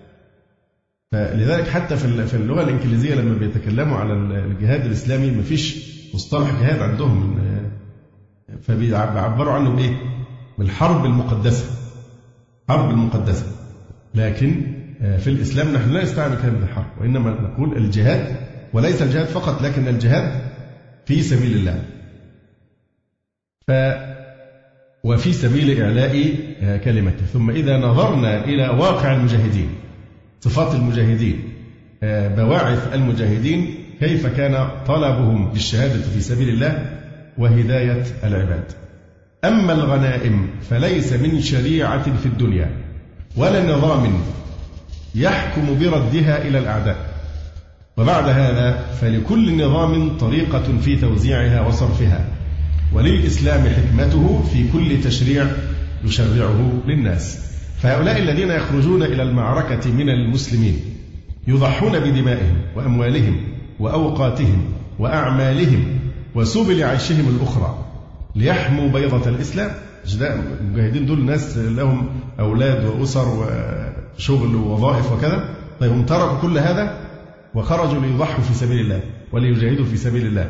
فلذلك حتى في اللغة الإنجليزية لما بيتكلموا على الجهاد الإسلامي ما فيش مصطلح جهاد عندهم، فبيعبروا عنه بإيه؟ بالحرب المقدسة، حرب المقدسة. لكن في الإسلام نحن لا نستعمل كلمة الحرب، وإنما نقول الجهاد، وليس الجهاد فقط لكن الجهاد في سبيل الله. ف وفي سبيل إعلاء كلمته. ثم إذا نظرنا إلى واقع المجاهدين، صفات المجاهدين، بواعث المجاهدين، كيف كان طلبهم للشهادة في سبيل الله وهداية العباد. أما الغنائم فليس من شريعة في الدنيا ولا نظام يحكم بردها إلى الأعداء، وبعد هذا فلكل نظام طريقة في توزيعها وصرفها، وللإسلام حكمته في كل تشريع يشرعه للناس. فهؤلاء الذين يخرجون إلى المعركة من المسلمين يضحون بدمائهم وأموالهم وأوقاتهم وأعمالهم وسبل عيشهم الأخرى ليحموا بيضة الإسلام. المجاهدين دول ناس لهم أولاد وأسر وشغل ووظائف وكذا، طيب هم تركوا كل هذا وخرجوا ليضحوا في سبيل الله وليجاهدوا في سبيل الله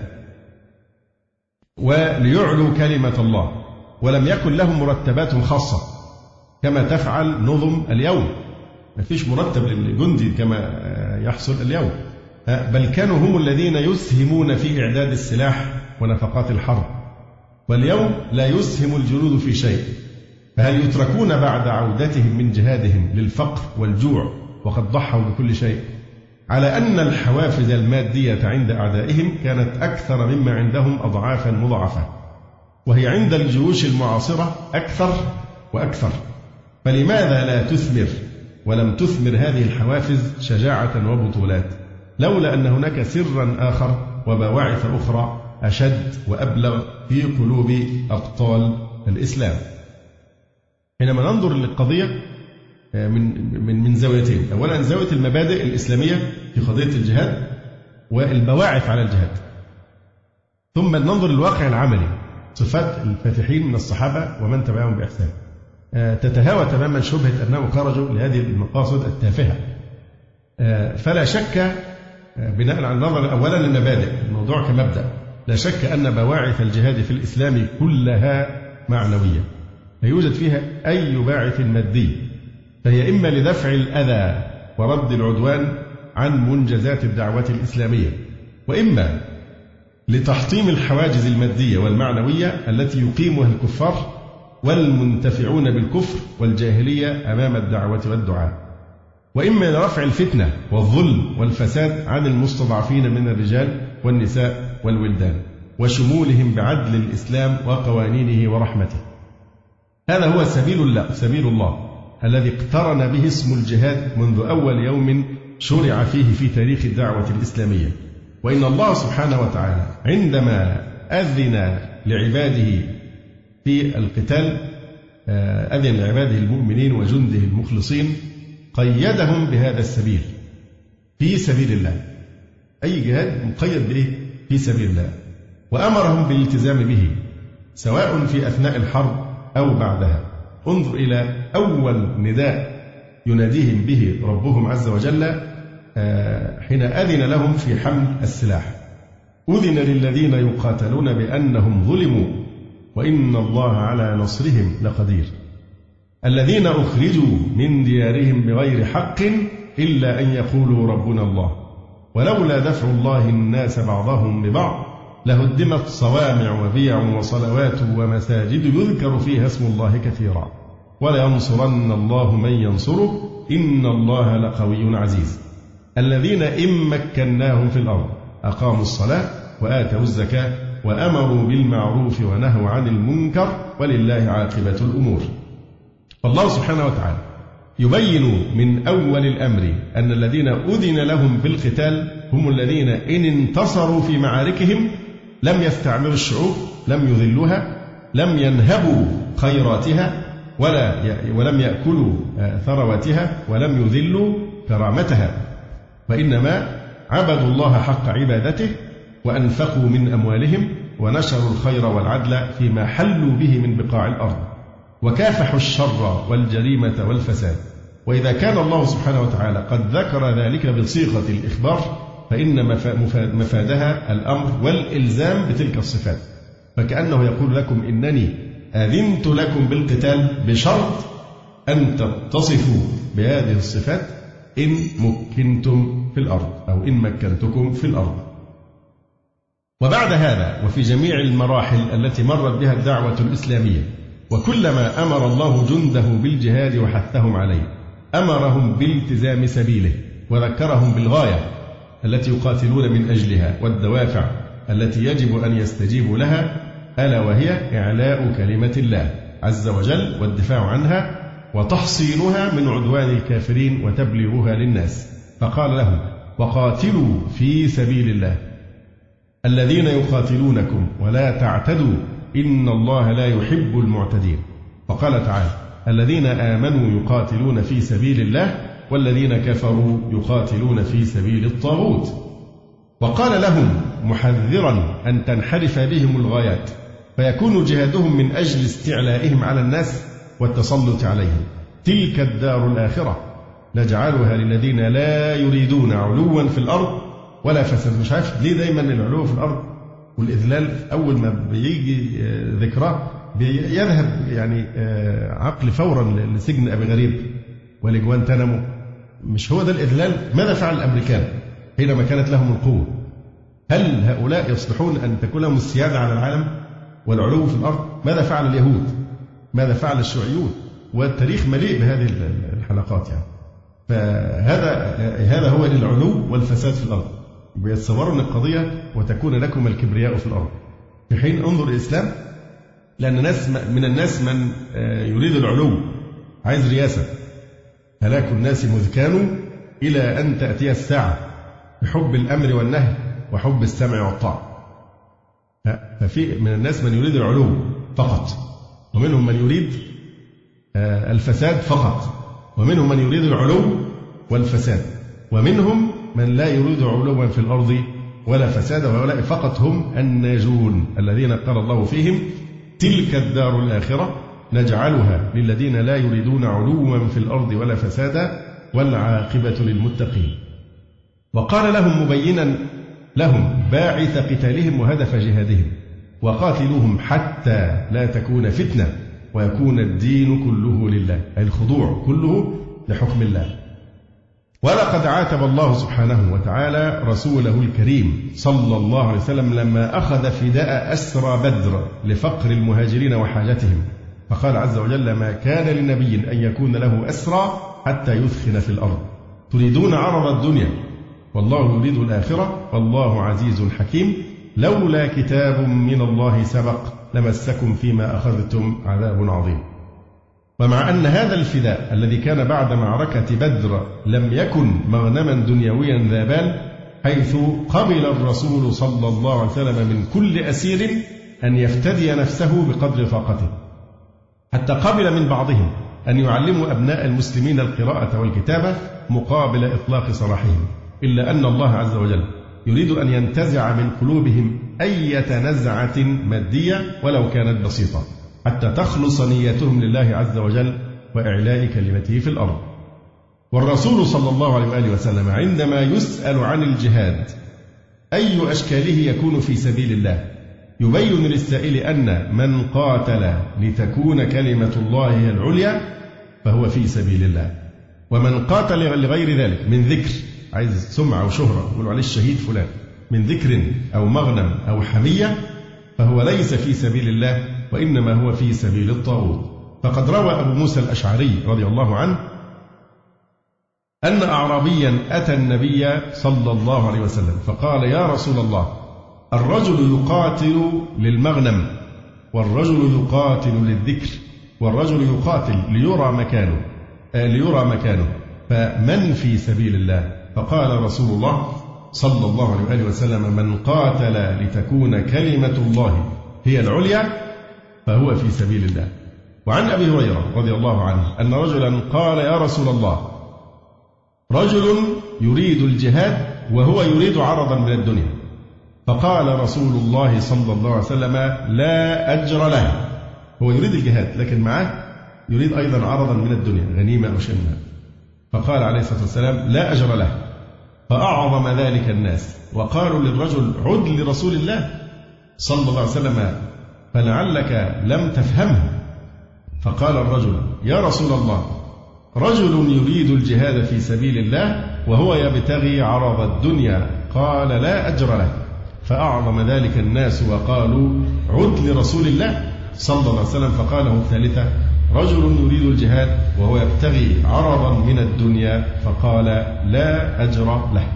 وليعلوا كلمة الله، ولم يكن لهم مرتبات خاصة كما تفعل نظم اليوم. ما فيش مرتب للجندي كما يحصل اليوم، بل كانوا هم الذين يسهمون في إعداد السلاح ونفقات الحرب، واليوم لا يسهم الجنود في شيء. فهل يتركون بعد عودتهم من جهادهم للفقر والجوع وقد ضحوا بكل شيء؟ على أن الحوافز المادية عند أعدائهم كانت أكثر مما عندهم أضعافا مضاعفة، وهي عند الجيوش المعاصرة أكثر وأكثر. فلماذا لا تثمر ولم تثمر هذه الحوافز شجاعة وبطولات، لولا أن هناك سرا آخر وبواعث أخرى أشد وأبلغ في قلوب أبطال الإسلام؟ حينما ننظر للقضية من من من زاويتين، أولا زاوية المبادئ الإسلامية في قضية الجهاد والبواعث على الجهاد، ثم ننظر للواقع العملي، صفات الفاتحين من الصحابة ومن تبعهم بإحسان، تتهاوى تماما شبهة أنهم خرجوا لهذه المقاصد التافهة. فلا شك بناء على النظر أولا للمبادئ، الموضوع كمبدأ، لا شك أن بواعث الجهاد في الإسلام كلها معنوية، لا يوجد فيها أي باعث مادي، فهي إما لدفع الأذى ورد العدوان عن منجزات الدعوة الإسلامية، وإما لتحطيم الحواجز المادية والمعنوية التي يقيمها الكفار والمنتفعون بالكفر والجاهلية أمام الدعوة والدعاء، وإما لرفع الفتنة والظلم والفساد عن المستضعفين من الرجال والنساء والولدان وشمولهم بعدل الإسلام وقوانينه ورحمته. هذا هو سبيل الله سبيل الله الذي اقترن به اسم الجهاد منذ أول يوم شرع فيه في تاريخ الدعوة الإسلامية. وإن الله سبحانه وتعالى عندما أذن لعباده في القتال، أذن لعباده المؤمنين وجنده المخلصين، قيدهم بهذا السبيل، في سبيل الله. أي جهاد مقيد بإيه؟ في سبيل الله، وأمرهم بالالتزام به سواء في أثناء الحرب أو بعدها. انظر إلى أول نداء يناديهم به ربهم عز وجل حين أذن لهم في حمل السلاح: أذن للذين يقاتلون بأنهم ظلموا وإن الله على نصرهم لقدير، الذين أخرجوا من ديارهم بغير حق إلا أن يقولوا ربنا الله ولولا دفع الله الناس بعضهم ببعض لهدمت صوامع وبيع وصلوات ومساجد يذكر فيها اسم الله كثيرا ولينصرن الله من ينصره إن الله لقوي عزيز. الذين إن مكناهم في الأرض أقاموا الصلاة وآتوا الزكاة وأمروا بالمعروف ونهوا عن المنكر ولله عاقبة الأمور. فالله سبحانه وتعالى يبين من أول الأمر أن الذين أذن لهم بالقتال هم الذين إن انتصروا في معاركهم لم يستعمروا الشعوب، لم يذلوها، لم ينهبوا خيراتها، ولا ولم يأكلوا ثرواتها، ولم يذلوا كرامتها، وإنما عبدوا الله حق عبادته وأنفقوا من أموالهم ونشروا الخير والعدل فيما حلوا به من بقاع الأرض، وكافحوا الشر والجريمة والفساد. وإذا كان الله سبحانه وتعالى قد ذكر ذلك بصيغة الإخبار فإن مفادها الأمر والإلزام بتلك الصفات، فكأنه يقول لكم إنني أذنت لكم بالقتال بشرط أن تتصفوا بهذه الصفات إن مكنتم في الأرض أو إن مكنتكم في الأرض. وبعد هذا وفي جميع المراحل التي مرت بها الدعوة الإسلامية وكلما أمر الله جنده بالجهاد وحثهم عليه أمرهم بالتزام سبيله وذكرهم بالغاية التي يقاتلون من أجلها والدوافع التي يجب أن يستجيبوا لها، ألا وهي إعلاء كلمة الله عز وجل والدفاع عنها وتحصينها من عدوان الكافرين وتبليغها للناس. فقال لهم وقاتلوا في سبيل الله الذين يقاتلونكم ولا تعتدوا إن الله لا يحب المعتدين. وقال تعالى الذين آمنوا يقاتلون في سبيل الله والذين كفروا يقاتلون في سبيل الطاغوت. وقال لهم محذرا أن تنحرف بهم الغايات فيكون جهادهم من أجل استعلائهم على الناس والتسلط عليهم. تلك الدار الآخرة نجعلها للذين لا يريدون علوا في الأرض ولا فساد. مش عارف ليه دايما العلو في الأرض والإذلال أول ما بيجي ذكراه يذهب يعني عقل فورا لسجن أبي غريب ولجوانتانامو. مش هو ده الإذلال؟ ماذا فعل الأمريكان حينما كانت لهم القوة؟ هل هؤلاء يصلحون أن تكون لهم السيادة على العالم والعلو في الأرض؟ ماذا فعل اليهود؟ ماذا فعل الشيوعيون؟ والتاريخ مليء بهذه الحلقات يعني. فهذا هذا هو العلو والفساد في الأرض. بيتصوروا أن القضية وتكون لكم الكبرياء في الأرض، في حين انظر الإسلام لأن ناس من الناس من يريد العلو عايز رياسة. هلاك الناس مذ كانوا إلى أن تأتي الساعة بحب الأمر والنهي وحب السمع والطاعة. ففي من الناس من يريد العلو فقط، ومنهم من يريد الفساد فقط، ومنهم من يريد العلو والفساد، ومنهم من لا يريد علوا في الأرض ولا فساد، وهؤلاء فقط هم الناجون الذين قال الله فيهم تلك الدار الآخرة نجعلها للذين لا يريدون علوا في الأرض ولا فسادا والعاقبة للمتقين. وقال لهم مبينا لهم باعث قتالهم وهدف جهادهم وقاتلوهم حتى لا تكون فتنة ويكون الدين كله لله، أي الخضوع كله لحكم الله. ولقد عاتب الله سبحانه وتعالى رسوله الكريم صلى الله عليه وسلم لما أخذ فداء أسرى بدر لفقر المهاجرين وحاجتهم، فقال عز وجل ما كان لنبي أن يكون له أسرى حتى يثخن في الأرض تريدون عرض الدنيا والله يريد الآخرة والله عزيز حكيم لولا كتاب من الله سبق لمسكم فيما أخذتم عذاب عظيم. ومع أن هذا الفداء الذي كان بعد معركة بدر لم يكن مغنما دنيويا ذا بال، حيث قبل الرسول صلى الله عليه وسلم من كل أسير أن يفتدي نفسه بقدر طاقته، حتى قبل من بعضهم أن يعلموا أبناء المسلمين القراءة والكتابة مقابل إطلاق سراحهم، إلا أن الله عز وجل يريد أن ينتزع من قلوبهم أي نزعة مادية ولو كانت بسيطة حتى تخلص نيتهم لله عز وجل وإعلاء كلمته في الأرض. والرسول صلى الله عليه وآله وسلم عندما يسأل عن الجهاد أي أشكاله يكون في سبيل الله يبين للسائل أن من قاتل لتكون كلمة الله هي العليا فهو في سبيل الله، ومن قاتل لغير ذلك من ذكر عايز سمعة وشهرة يقولوا عليه الشهيد فلان، من ذكر أو مغنم أو حمية فهو ليس في سبيل الله وإنما هو في سبيل الطاغوت. فقد روى أبو موسى الأشعري رضي الله عنه أن أعرابيا أتى النبي صلى الله عليه وسلم فقال: يا رسول الله، الرجل يقاتل للمغنم، والرجل يقاتل للذكر، والرجل يقاتل ليرى مكانه آه ليرى مكانه فمن في سبيل الله؟ فقال رسول الله صلى الله عليه وآله وسلم: من قاتل لتكون كلمة الله هي العليا فهو في سبيل الله. وعن أبي هريرة رضي الله عنه أن رجلا قال: يا رسول الله، رجل يريد الجهاد وهو يريد عرضا من الدنيا. فقال رسول الله صلى الله عليه وسلم: لا أجر له. هو يريد الجهاد لكن معه يريد أيضا عرضا من الدنيا، غنيمة أو شيء منها. فقال عليه الصلاة والسلام: لا أجر له. فأعظم ذلك الناس وقالوا للرجل: عد لرسول الله صلى الله عليه وسلم فلعلك لم تفهمه. فقال الرجل: يا رسول الله، رجل يريد الجهاد في سبيل الله وهو يبتغي عرض الدنيا. قال: لا أجر له. فأعظم ذلك الناس وقالوا: عد لرسول الله صلى الله عليه وسلم. فقاله الثالثة: رجل يريد الجهاد وهو يبتغي عرضا من الدنيا. فقال: لا أجر له.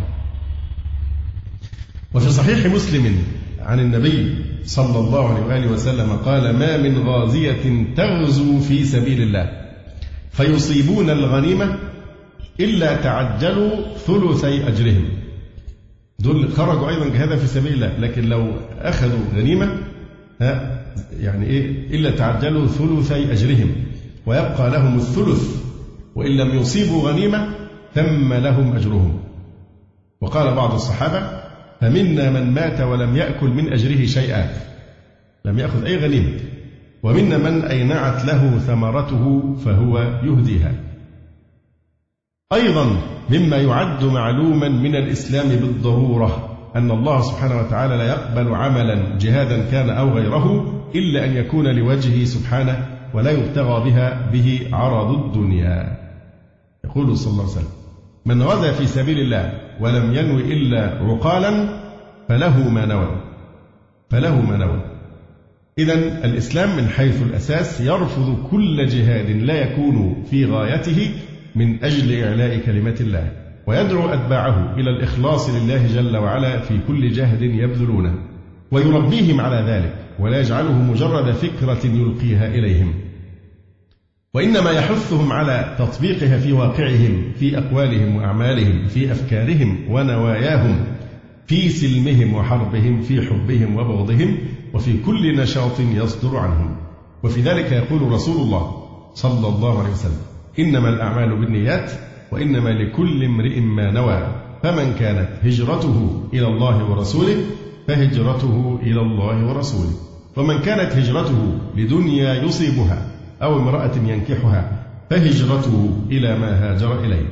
وفي صحيح مسلم عن النبي صلى الله عليه وآله وسلم قال: ما من غازية تغزو في سبيل الله فيصيبون الغنيمة إلا تعجلوا ثلثي أجرهم. دول خرجوا أيضا جهادا في سبيل الله، لكن لو أخذوا غنيمة ها يعني إيه إلا تعجلوا ثلثي أجرهم ويبقى لهم الثلث، وإن لم يصيبوا غنيمة تم لهم أجرهم. وقال بعض الصحابة: فمنا من مات ولم يأكل من أجره شيئا، لم يأخذ أي غنيمة، ومنا من أينعت له ثمرته فهو يهديها. أيضا مما يعد معلوما من الإسلام بالضرورة أن الله سبحانه وتعالى لا يقبل عملا جهادا كان أو غيره إلا أن يكون لوجهه سبحانه ولا يبتغى بها به عرض الدنيا. يقول صلى الله عليه وسلم: من غزا في سبيل الله ولم ينوي إلا عقالا فله ما نوى فله ما نوى. إذن الإسلام من حيث الأساس يرفض كل جهاد لا يكون في غايته من أجل إعلاء كلمة الله، ويدعو أتباعه إلى الإخلاص لله جل وعلا في كل جهد يبذلونه، ويربيهم على ذلك ولا يجعله مجرد فكرة يلقيها إليهم، وإنما يحثهم على تطبيقها في واقعهم، في أقوالهم وأعمالهم، في أفكارهم ونواياهم، في سلمهم وحربهم، في حبهم وبغضهم، وفي كل نشاط يصدر عنهم. وفي ذلك يقول رسول الله صلى الله عليه وسلم: إنما الأعمال بالنيات وإنما لكل امرئ ما نوى، فمن كانت هجرته إلى الله ورسوله فهجرته إلى الله ورسوله، ومن كانت هجرته لدنيا يصيبها أو امرأة ينكحها فهجرته إلى ما هاجر إليه.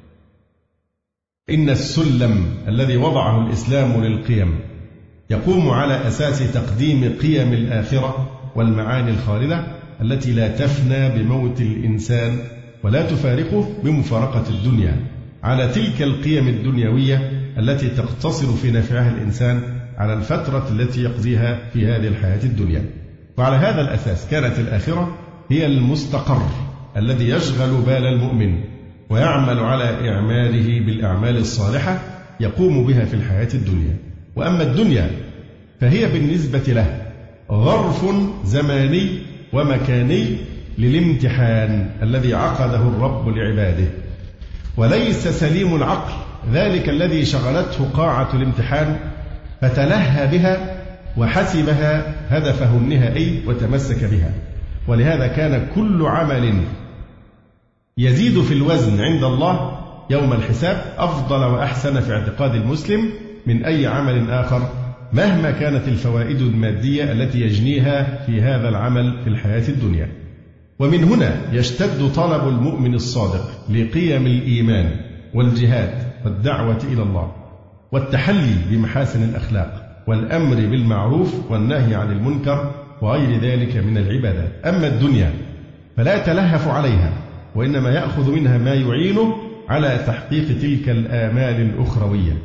إن السلم الذي وضعه الإسلام للقيم يقوم على أساس تقديم قيم الآخرة والمعاني الخالدة التي لا تفنى بموت الإنسان ولا تفارقه بمفارقة الدنيا، على تلك القيم الدنيوية التي تقتصر في نفعها الإنسان على الفترة التي يقضيها في هذه الحياة الدنيا. وعلى هذا الأساس كانت الآخرة هي المستقر الذي يشغل بال المؤمن ويعمل على إعماله بالأعمال الصالحة يقوم بها في الحياة الدنيا. وأما الدنيا فهي بالنسبة له ظرف زماني ومكاني للامتحان الذي عقده الرب لعباده، وليس سليم العقل ذلك الذي شغلته قاعة الامتحان فتلهى بها وحسبها هدفه النهائي وتمسك بها. ولهذا كان كل عمل يزيد في الوزن عند الله يوم الحساب أفضل وأحسن في اعتقاد المسلم من أي عمل آخر مهما كانت الفوائد المادية التي يجنيها في هذا العمل في الحياة الدنيا. ومن هنا يشتد طلب المؤمن الصادق لقيم الإيمان والجهاد والدعوة إلى الله والتحلي بمحاسن الأخلاق والأمر بالمعروف والنهي عن المنكر وغير ذلك من العبادات. أما الدنيا فلا يتلهف عليها وإنما يأخذ منها ما يعينه على تحقيق تلك الآمال الأخروية.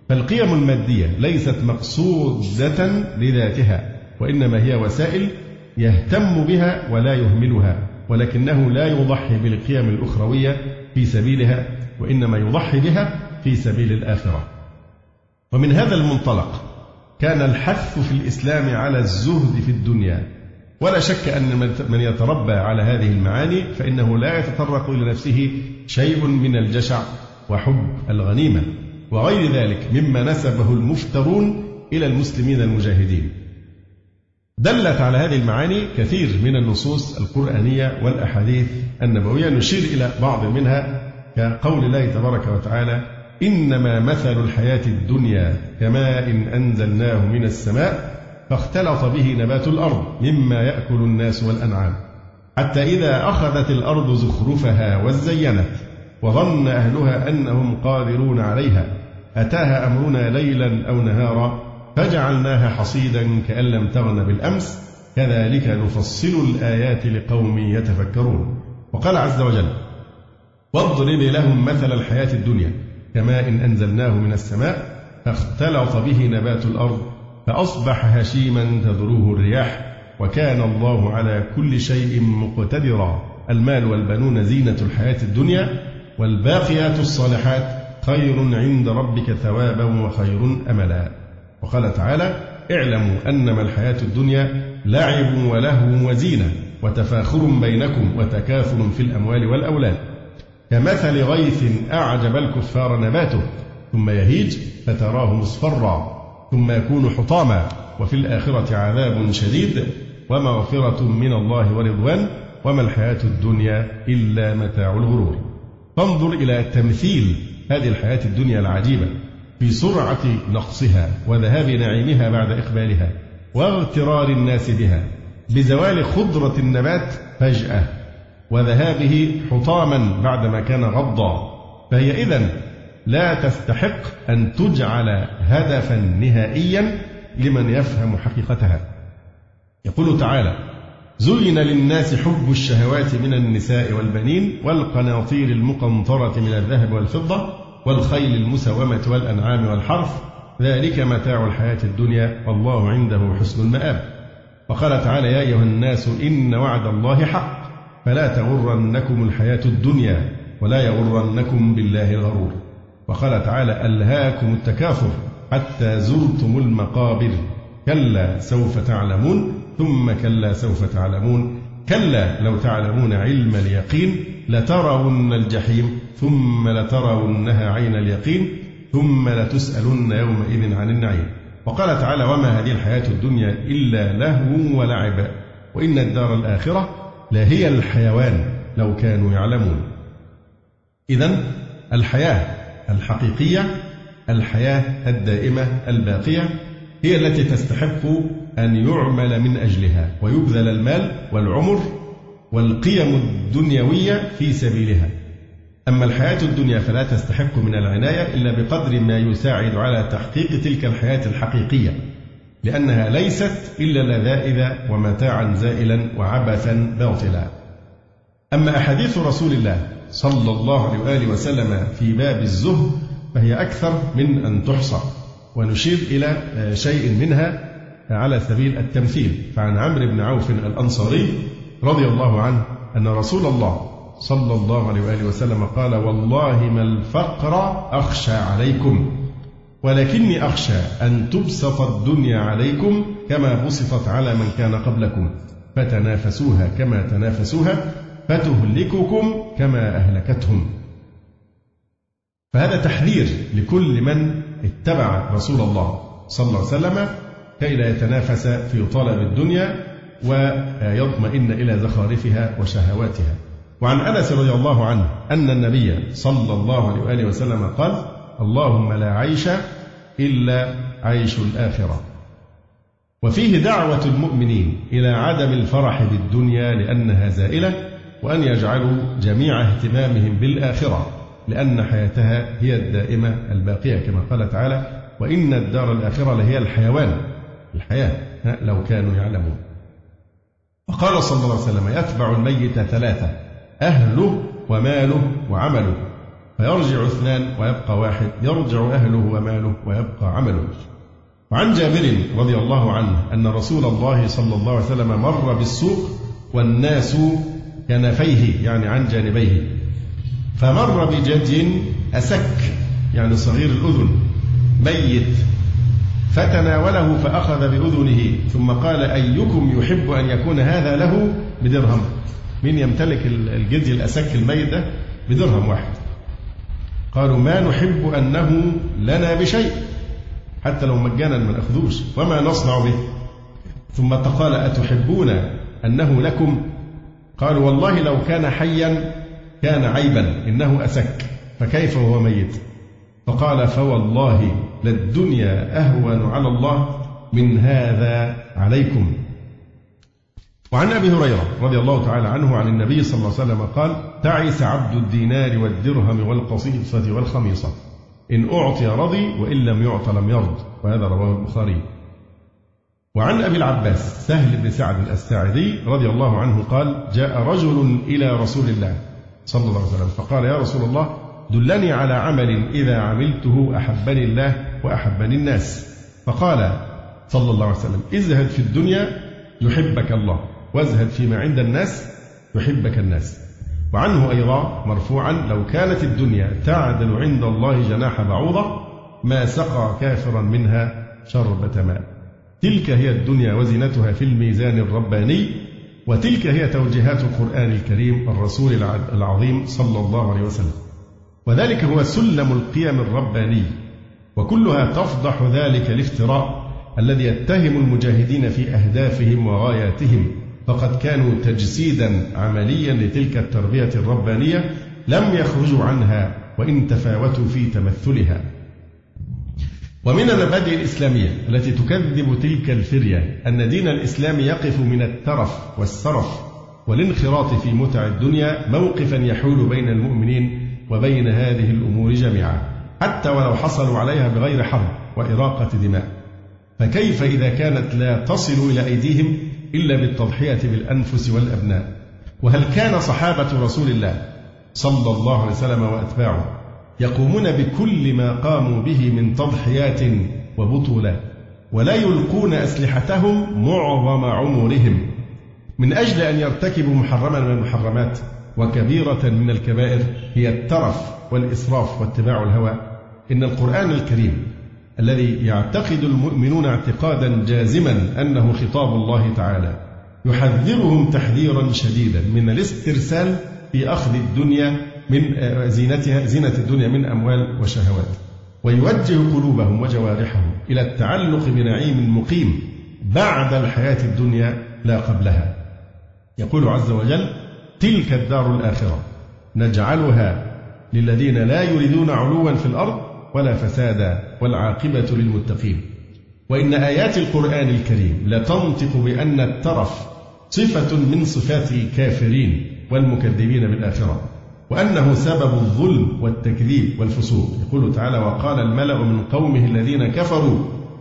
فالقيم المادية ليست مقصودة لذاتها، وإنما هي وسائل يهتم بها ولا يهملها، ولكنه لا يضحي بالقيم الأخروية في سبيلها، وإنما يضحي بها في سبيل الآخرة. ومن هذا المنطلق كان الحث في الإسلام على الزهد في الدنيا، ولا شك أن من يتربى على هذه المعاني فإنه لا يتطرق لنفسه شيء من الجشع وحب الغنيمة وغير ذلك مما نسبه المفترون إلى المسلمين المجاهدين. دلت على هذه المعاني كثير من النصوص القرآنية والأحاديث النبوية، نشير إلى بعض منها كقول الله تبارك وتعالى: إنما مثل الحياة الدنيا كماء أنزلناه من السماء فاختلط به نبات الأرض مما يأكل الناس والأنعام حتى إذا أخذت الأرض زخرفها وزينت وظن أهلها أنهم قادرون عليها أتاها أمرنا ليلا أو نهارا فجعلناها حصيدا كأن لم تغن بالأمس كذلك نفصل الآيات لقوم يتفكرون. وقال عز وجل: واضرب لهم مثل الحياة الدنيا كماء أنزلناه من السماء فاختلط به نبات الأرض فأصبح هشيما تذروه الرياح وكان الله على كل شيء مقتدرا. المال والبنون زينة الحياة الدنيا والباقيات الصالحات خير عند ربك ثوابا وخير أملا. وقال تعالى: اعلموا أنما الحياة الدنيا لعب ولهو وزينة وتفاخر بينكم وتكاثر في الأموال والأولاد كمثل غيث أعجب الكفار نباته ثم يهيج فتراه مصفرا ثم يكون حطاما وفي الآخرة عذاب شديد ومغفرة من الله ورضوان وما الحياة الدنيا إلا متاع الغرور. فانظر إلى تمثيل هذه الحياة الدنيا العجيبة في سرعة نقصها وذهاب نعيمها بعد إقبالها واغترار الناس بها بزوال خضرة النبات فجأة وذهابه حطاما بعدما كان غضا، فهي إذن لا تستحق أن تجعل هدفا نهائيا لمن يفهم حقيقتها. يقول تعالى: زين للناس حب الشهوات من النساء والبنين والقناطير المقنطرة من الذهب والفضة والخيل المسومة والأنعام والحرث ذلك متاع الحياة الدنيا والله عنده حسن المآب. وقال تعالى: يا أيها الناس إن وعد الله حق فلا تغرنكم الحياة الدنيا ولا يغرنكم بالله الغرور. وقال تعالى: ألهاكم التكاثر حتى زرتم المقابر كلا سوف تعلمون ثم كلا سوف تعلمون كلا لو تعلمون علم اليقين لترون الجحيم ثم لترونها عين اليقين ثم لتسألن يومئذ عن النعيم. وقال تعالى: وما هذه الحياة الدنيا إلا لهو ولعب وإن الدار الآخرة لهي الحيوان لو كانوا يعلمون. إذن الحياة الحقيقية الحياة الدائمة الباقية هي التي تستحق أن يعمل من أجلها ويبذل المال والعمر والقيم الدنيوية في سبيلها. أما الحياة الدنيا فلا تستحق من العناية إلا بقدر ما يساعد على تحقيق تلك الحياة الحقيقية، لأنها ليست إلا لذائذ ومتاعا زائلا وعبثا باطلا. أما أحاديث رسول الله صلى الله عليه وآله وسلم في باب الزهد فهي أكثر من أن تحصى، ونشير إلى شيء منها على سبيل التمثيل. فعن عمرو بن عوف الأنصاري رضي الله عنه أن رسول الله صلى الله عليه وآله وسلم قال: والله ما الفقر أخشى عليكم ولكني أخشى أن تبسط الدنيا عليكم كما بسطت على من كان قبلكم فتنافسوها كما تنافسوها فتهلككم كما أهلكتهم. فهذا تحذير لكل من اتبع رسول الله صلى الله عليه وسلم كي لا يتنافس في طلب الدنيا ويطمئن إلى زخارفها وشهواتها. وعن أنس رضي الله عنه أن النبي صلى الله عليه وآله وسلم قال: اللهم لا عيش إلا عيش الآخرة. وفيه دعوة المؤمنين إلى عدم الفرح بالدنيا لأنها زائلة، وأن يجعلوا جميع اهتمامهم بالآخرة لأن حياتها هي الدائمة الباقية، كما قال تعالى: وإن الدار الآخرة لهي الحيوان الحياة لو كانوا يعلمون. وقال صلى الله عليه وسلم: يتبع الميت ثلاثة: أهله وماله وعمله. فيرجع اثنان ويبقى واحد، يرجع أهله وماله ويبقى عمله. وعن جابر رضي الله عنه أن رسول الله صلى الله عليه وسلم مر بالسوق والناس كنفيه يعني عن جانبيه، فمر بجدي أسك يعني صغير الأذن ميت، فتناوله فأخذ بأذنه ثم قال: أيكم يحب أن يكون هذا له بدرهم؟ من يمتلك الجدي الأسك الميت ده بدرهم واحد؟ قالوا: ما نحب أنه لنا بشيء، حتى لو مجانا ما نأخذوش، وما نصنع به. ثم قال: أتحبون أنه لكم؟ قالوا: والله لو كان حيا كان عيبا، إنه أسك، فكيف وهو ميت؟ فقال: فوالله للدنيا أهون على الله من هذا عليكم. وعن أبي هريرة رضي الله تعالى عنه عن النبي صلى الله عليه وسلم قال: تعس عبد الدينار والدرهم والقصيصة والخميصة، إن أعطي رضي وإن لم يعط لم يرض، وهذا رواه البخاري. وعن أبي العباس سهل بن سعد الساعدي رضي الله عنه قال: جاء رجل إلى رسول الله صلى الله عليه وسلم فقال: يا رسول الله، دلني على عمل إذا عملته أحبني الله وأحبني الناس. فقال صلى الله عليه وسلم: ازهد في الدنيا يحبك الله، وازهد فيما عند الناس يحبك الناس. وعنه أيضا مرفوعا: لو كانت الدنيا تعدل عند الله جناح بعوضة ما سقى كافرا منها شربة ماء. تلك هي الدنيا وزينتها في الميزان الرباني، وتلك هي توجيهات القرآن الكريم الرسول العظيم صلى الله عليه وسلم، وذلك هو سلم القيم الرباني، وكلها تفضح ذلك الافتراء الذي يتهم المجاهدين في أهدافهم وغاياتهم، فقد كانوا تجسيدا عمليا لتلك التربية الربانية لم يخرجوا عنها وإن تفاوتوا في تمثلها. ومن المبادئ الإسلامية التي تكذب تلك الفرية أن دين الإسلام يقف من الترف والسرف والانخراط في متع الدنيا موقفا يحول بين المؤمنين وبين هذه الأمور جميعا، حتى ولو حصلوا عليها بغير حرب وإراقة دماء. فكيف إذا كانت لا تصل إلى أيديهم إلا بالتضحية بالأنفس والأبناء؟ وهل كان صحابة رسول الله صلى الله عليه وسلم وأتباعه يقومون بكل ما قاموا به من تضحيات وبطولات ولا يلقون أسلحتهم معظم عمرهم من أجل أن يرتكبوا محرما من المحرمات وكبيرة من الكبائر هي الترف والإسراف واتباع الهوى؟ إن القرآن الكريم الذي يعتقد المؤمنون اعتقادا جازما أنه خطاب الله تعالى يحذرهم تحذيرا شديدا من الاسترسال في أخذ الدنيا من زينتها زينة الدنيا من أموال وشهوات، ويوجه قلوبهم وجوارحهم إلى التعلق بنعيم مقيم بعد الحياة الدنيا لا قبلها. يقول عز وجل: تلك الدار الآخرة نجعلها للذين لا يريدون علوا في الأرض ولا فسادا والعاقبة للمتقين. وإن آيات القرآن الكريم لتنطق بأن الترف صفة من صفات الكافرين والمكذبين بالآخرة، وأنه سبب الظلم والتكذيب والفسوق. يقول تعالى: وقال الملأ من قومه الذين كفروا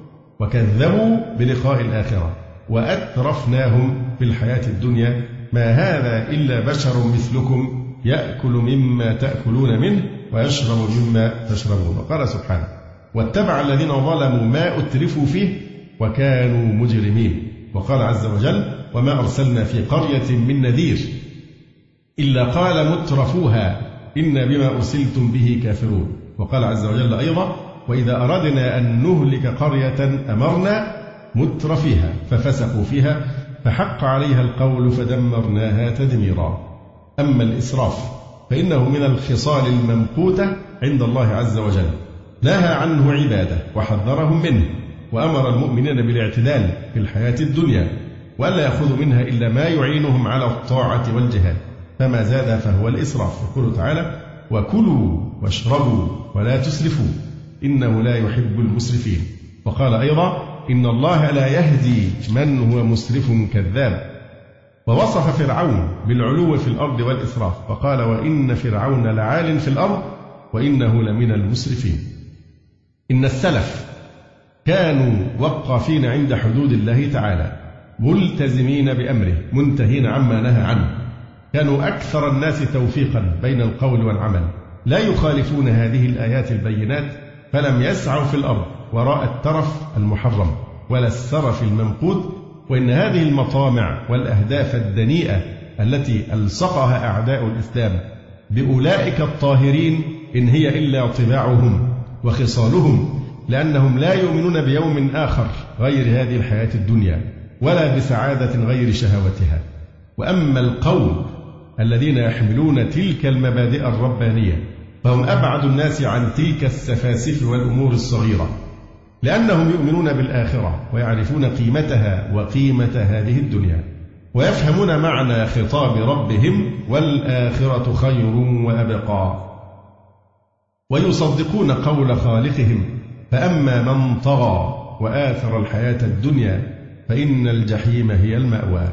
وكذبوا بلقاء الآخرة وأترفناهم في الحياة الدنيا ما هذا إلا بشر مثلكم يأكل مما تأكلون منه ويشرب مما تشربون. وقال سبحانه: واتبع الذين ظلموا ما أترفوا فيه وكانوا مجرمين. وقال عز وجل: وما أرسلنا في قرية من نذير إلا قال مترفوها إنا بما أرسلتم به كافرون. وقال عز وجل أيضا: وإذا أردنا أن نهلك قرية أمرنا مترفيها ففسقوا فيها فحق عليها القول فدمرناها تدميرا. أما الإسراف فإنه من الخصال الممقوتة عند الله عز وجل، نهى عنه عباده وحذرهم منه، وأمر المؤمنين بالاعتدال في الحياة الدنيا وألا يأخذوا منها إلا ما يعينهم على الطاعة والجهاد، فما زاد فهو الإسراف. يقول تعالى: وكلوا واشربوا ولا تسرفوا إنه لا يحب المسرفين. وقال أيضا: إن الله لا يهدي من هو مسرف كذاب. ووصف فرعون بالعلو في الأرض والإسراف فقال: وإن فرعون لعال في الأرض وإنه لمن المسرفين. إن السلف كانوا وقافين عند حدود الله تعالى ملتزمين بأمره منتهين عما نهى عنه، كانوا أكثر الناس توفيقا بين القول والعمل، لا يخالفون هذه الآيات البينات فلم يسعوا في الأرض وراء الترف المحرم ولا السرف الممقوت، وإن هذه المطامع والأهداف الدنيئة التي ألصقها أعداء الإسلام بأولئك الطاهرين إن هي إلا طباعهم وخصالهم، لأنهم لا يؤمنون بيوم آخر غير هذه الحياة الدنيا ولا بسعادة غير شهوتها. وأما القوم الذين يحملون تلك المبادئ الربانية فهم أبعد الناس عن تلك السفاسف والأمور الصغيرة، لأنهم يؤمنون بالآخرة ويعرفون قيمتها وقيمة هذه الدنيا، ويفهمون معنى خطاب ربهم والآخرة خير وأبقى، ويصدقون قول خالقهم فأما من طغى وآثر الحياة الدنيا فإن الجحيم هي المأوى،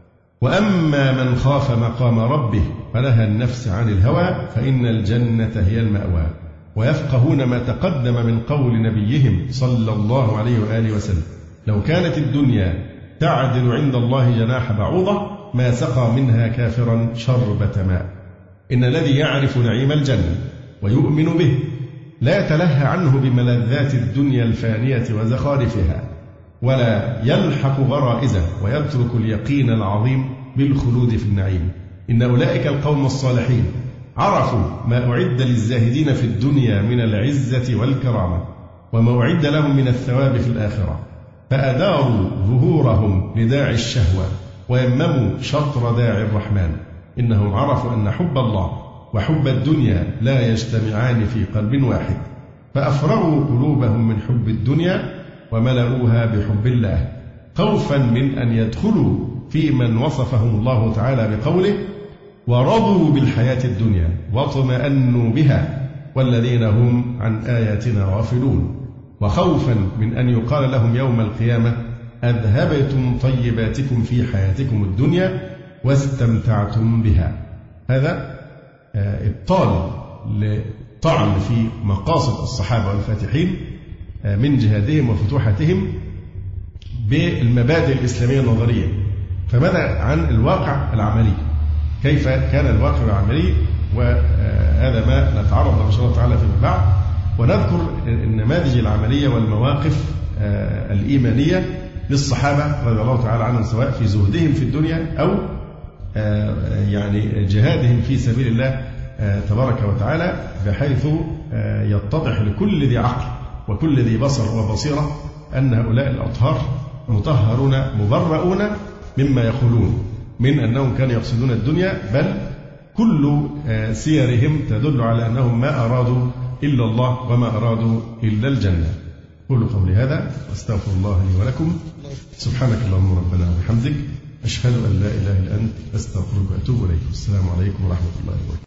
وأما من خاف مقام ربه فنهى النفس عن الهوى فإن الجنة هي المأوى. ويفقهون ما تقدم من قول نبيهم صلى الله عليه وآله وسلم لو كانت الدنيا تعدل عند الله جناح بعوضة ما سقى منها كافرا شربة ماء. إن الذي يعرف نعيم الجنة ويؤمن به لا يتلهى عنه بملذات الدنيا الفانية وزخارفها، ولا يلحق غرائزه ويترك اليقين العظيم بالخلود في النعيم. إن أولئك القوم الصالحين عرفوا ما أعد للزاهدين في الدنيا من العزة والكرامة وما أعد لهم من الثواب في الآخرة، فأداروا ظهورهم لداعي الشهوة ويمموا شطر داعي الرحمن. إنهم عرفوا أن حب الله وحب الدنيا لا يجتمعان في قلب واحد، فأفرغوا قلوبهم من حب الدنيا وملؤوها بحب الله، خوفا من أن يدخلوا في من وصفهم الله تعالى بقوله ورضوا بالحياة الدنيا واطمأنوا بها والذين هم عن آياتنا غافلون، وخوفا من أن يقال لهم يوم القيامة أذهبتم طيباتكم في حياتكم الدنيا واستمتعتم بها. هذا إبطال لطعن في مقاصد الصحابة والفاتحين من جهادهم وفتوحاتهم بالمبادئ الإسلامية النظرية. فماذا عن الواقع العملي؟ كيف كان الواقع العملي؟ وهذا ما نتعرض له إن شاء الله تعالى فيما بعد، ونذكر النماذج العملية والمواقف الإيمانية للصحابة رضي الله تعالى عنهم، سواء في زهدهم في الدنيا أو يعني جهادهم في سبيل الله تبارك وتعالى، بحيث يتضح لكل ذي عقل وكل ذي بصر وبصيرة أن هؤلاء الأطهار مطهرون مبرؤون مما يقولون من أنهم كانوا يقصدون الدنيا، بل كل سيرهم تدل على أنهم ما أرادوا إلا الله وما أرادوا إلا الجنة. قولوا قولي هذا واستغفر الله لي ولكم. سبحانك اللهم ربنا وبحمدك، أشهد أن لا إله إلا أنت، أستغفرك وأتوب إليك. السلام عليكم ورحمة الله وبركاته.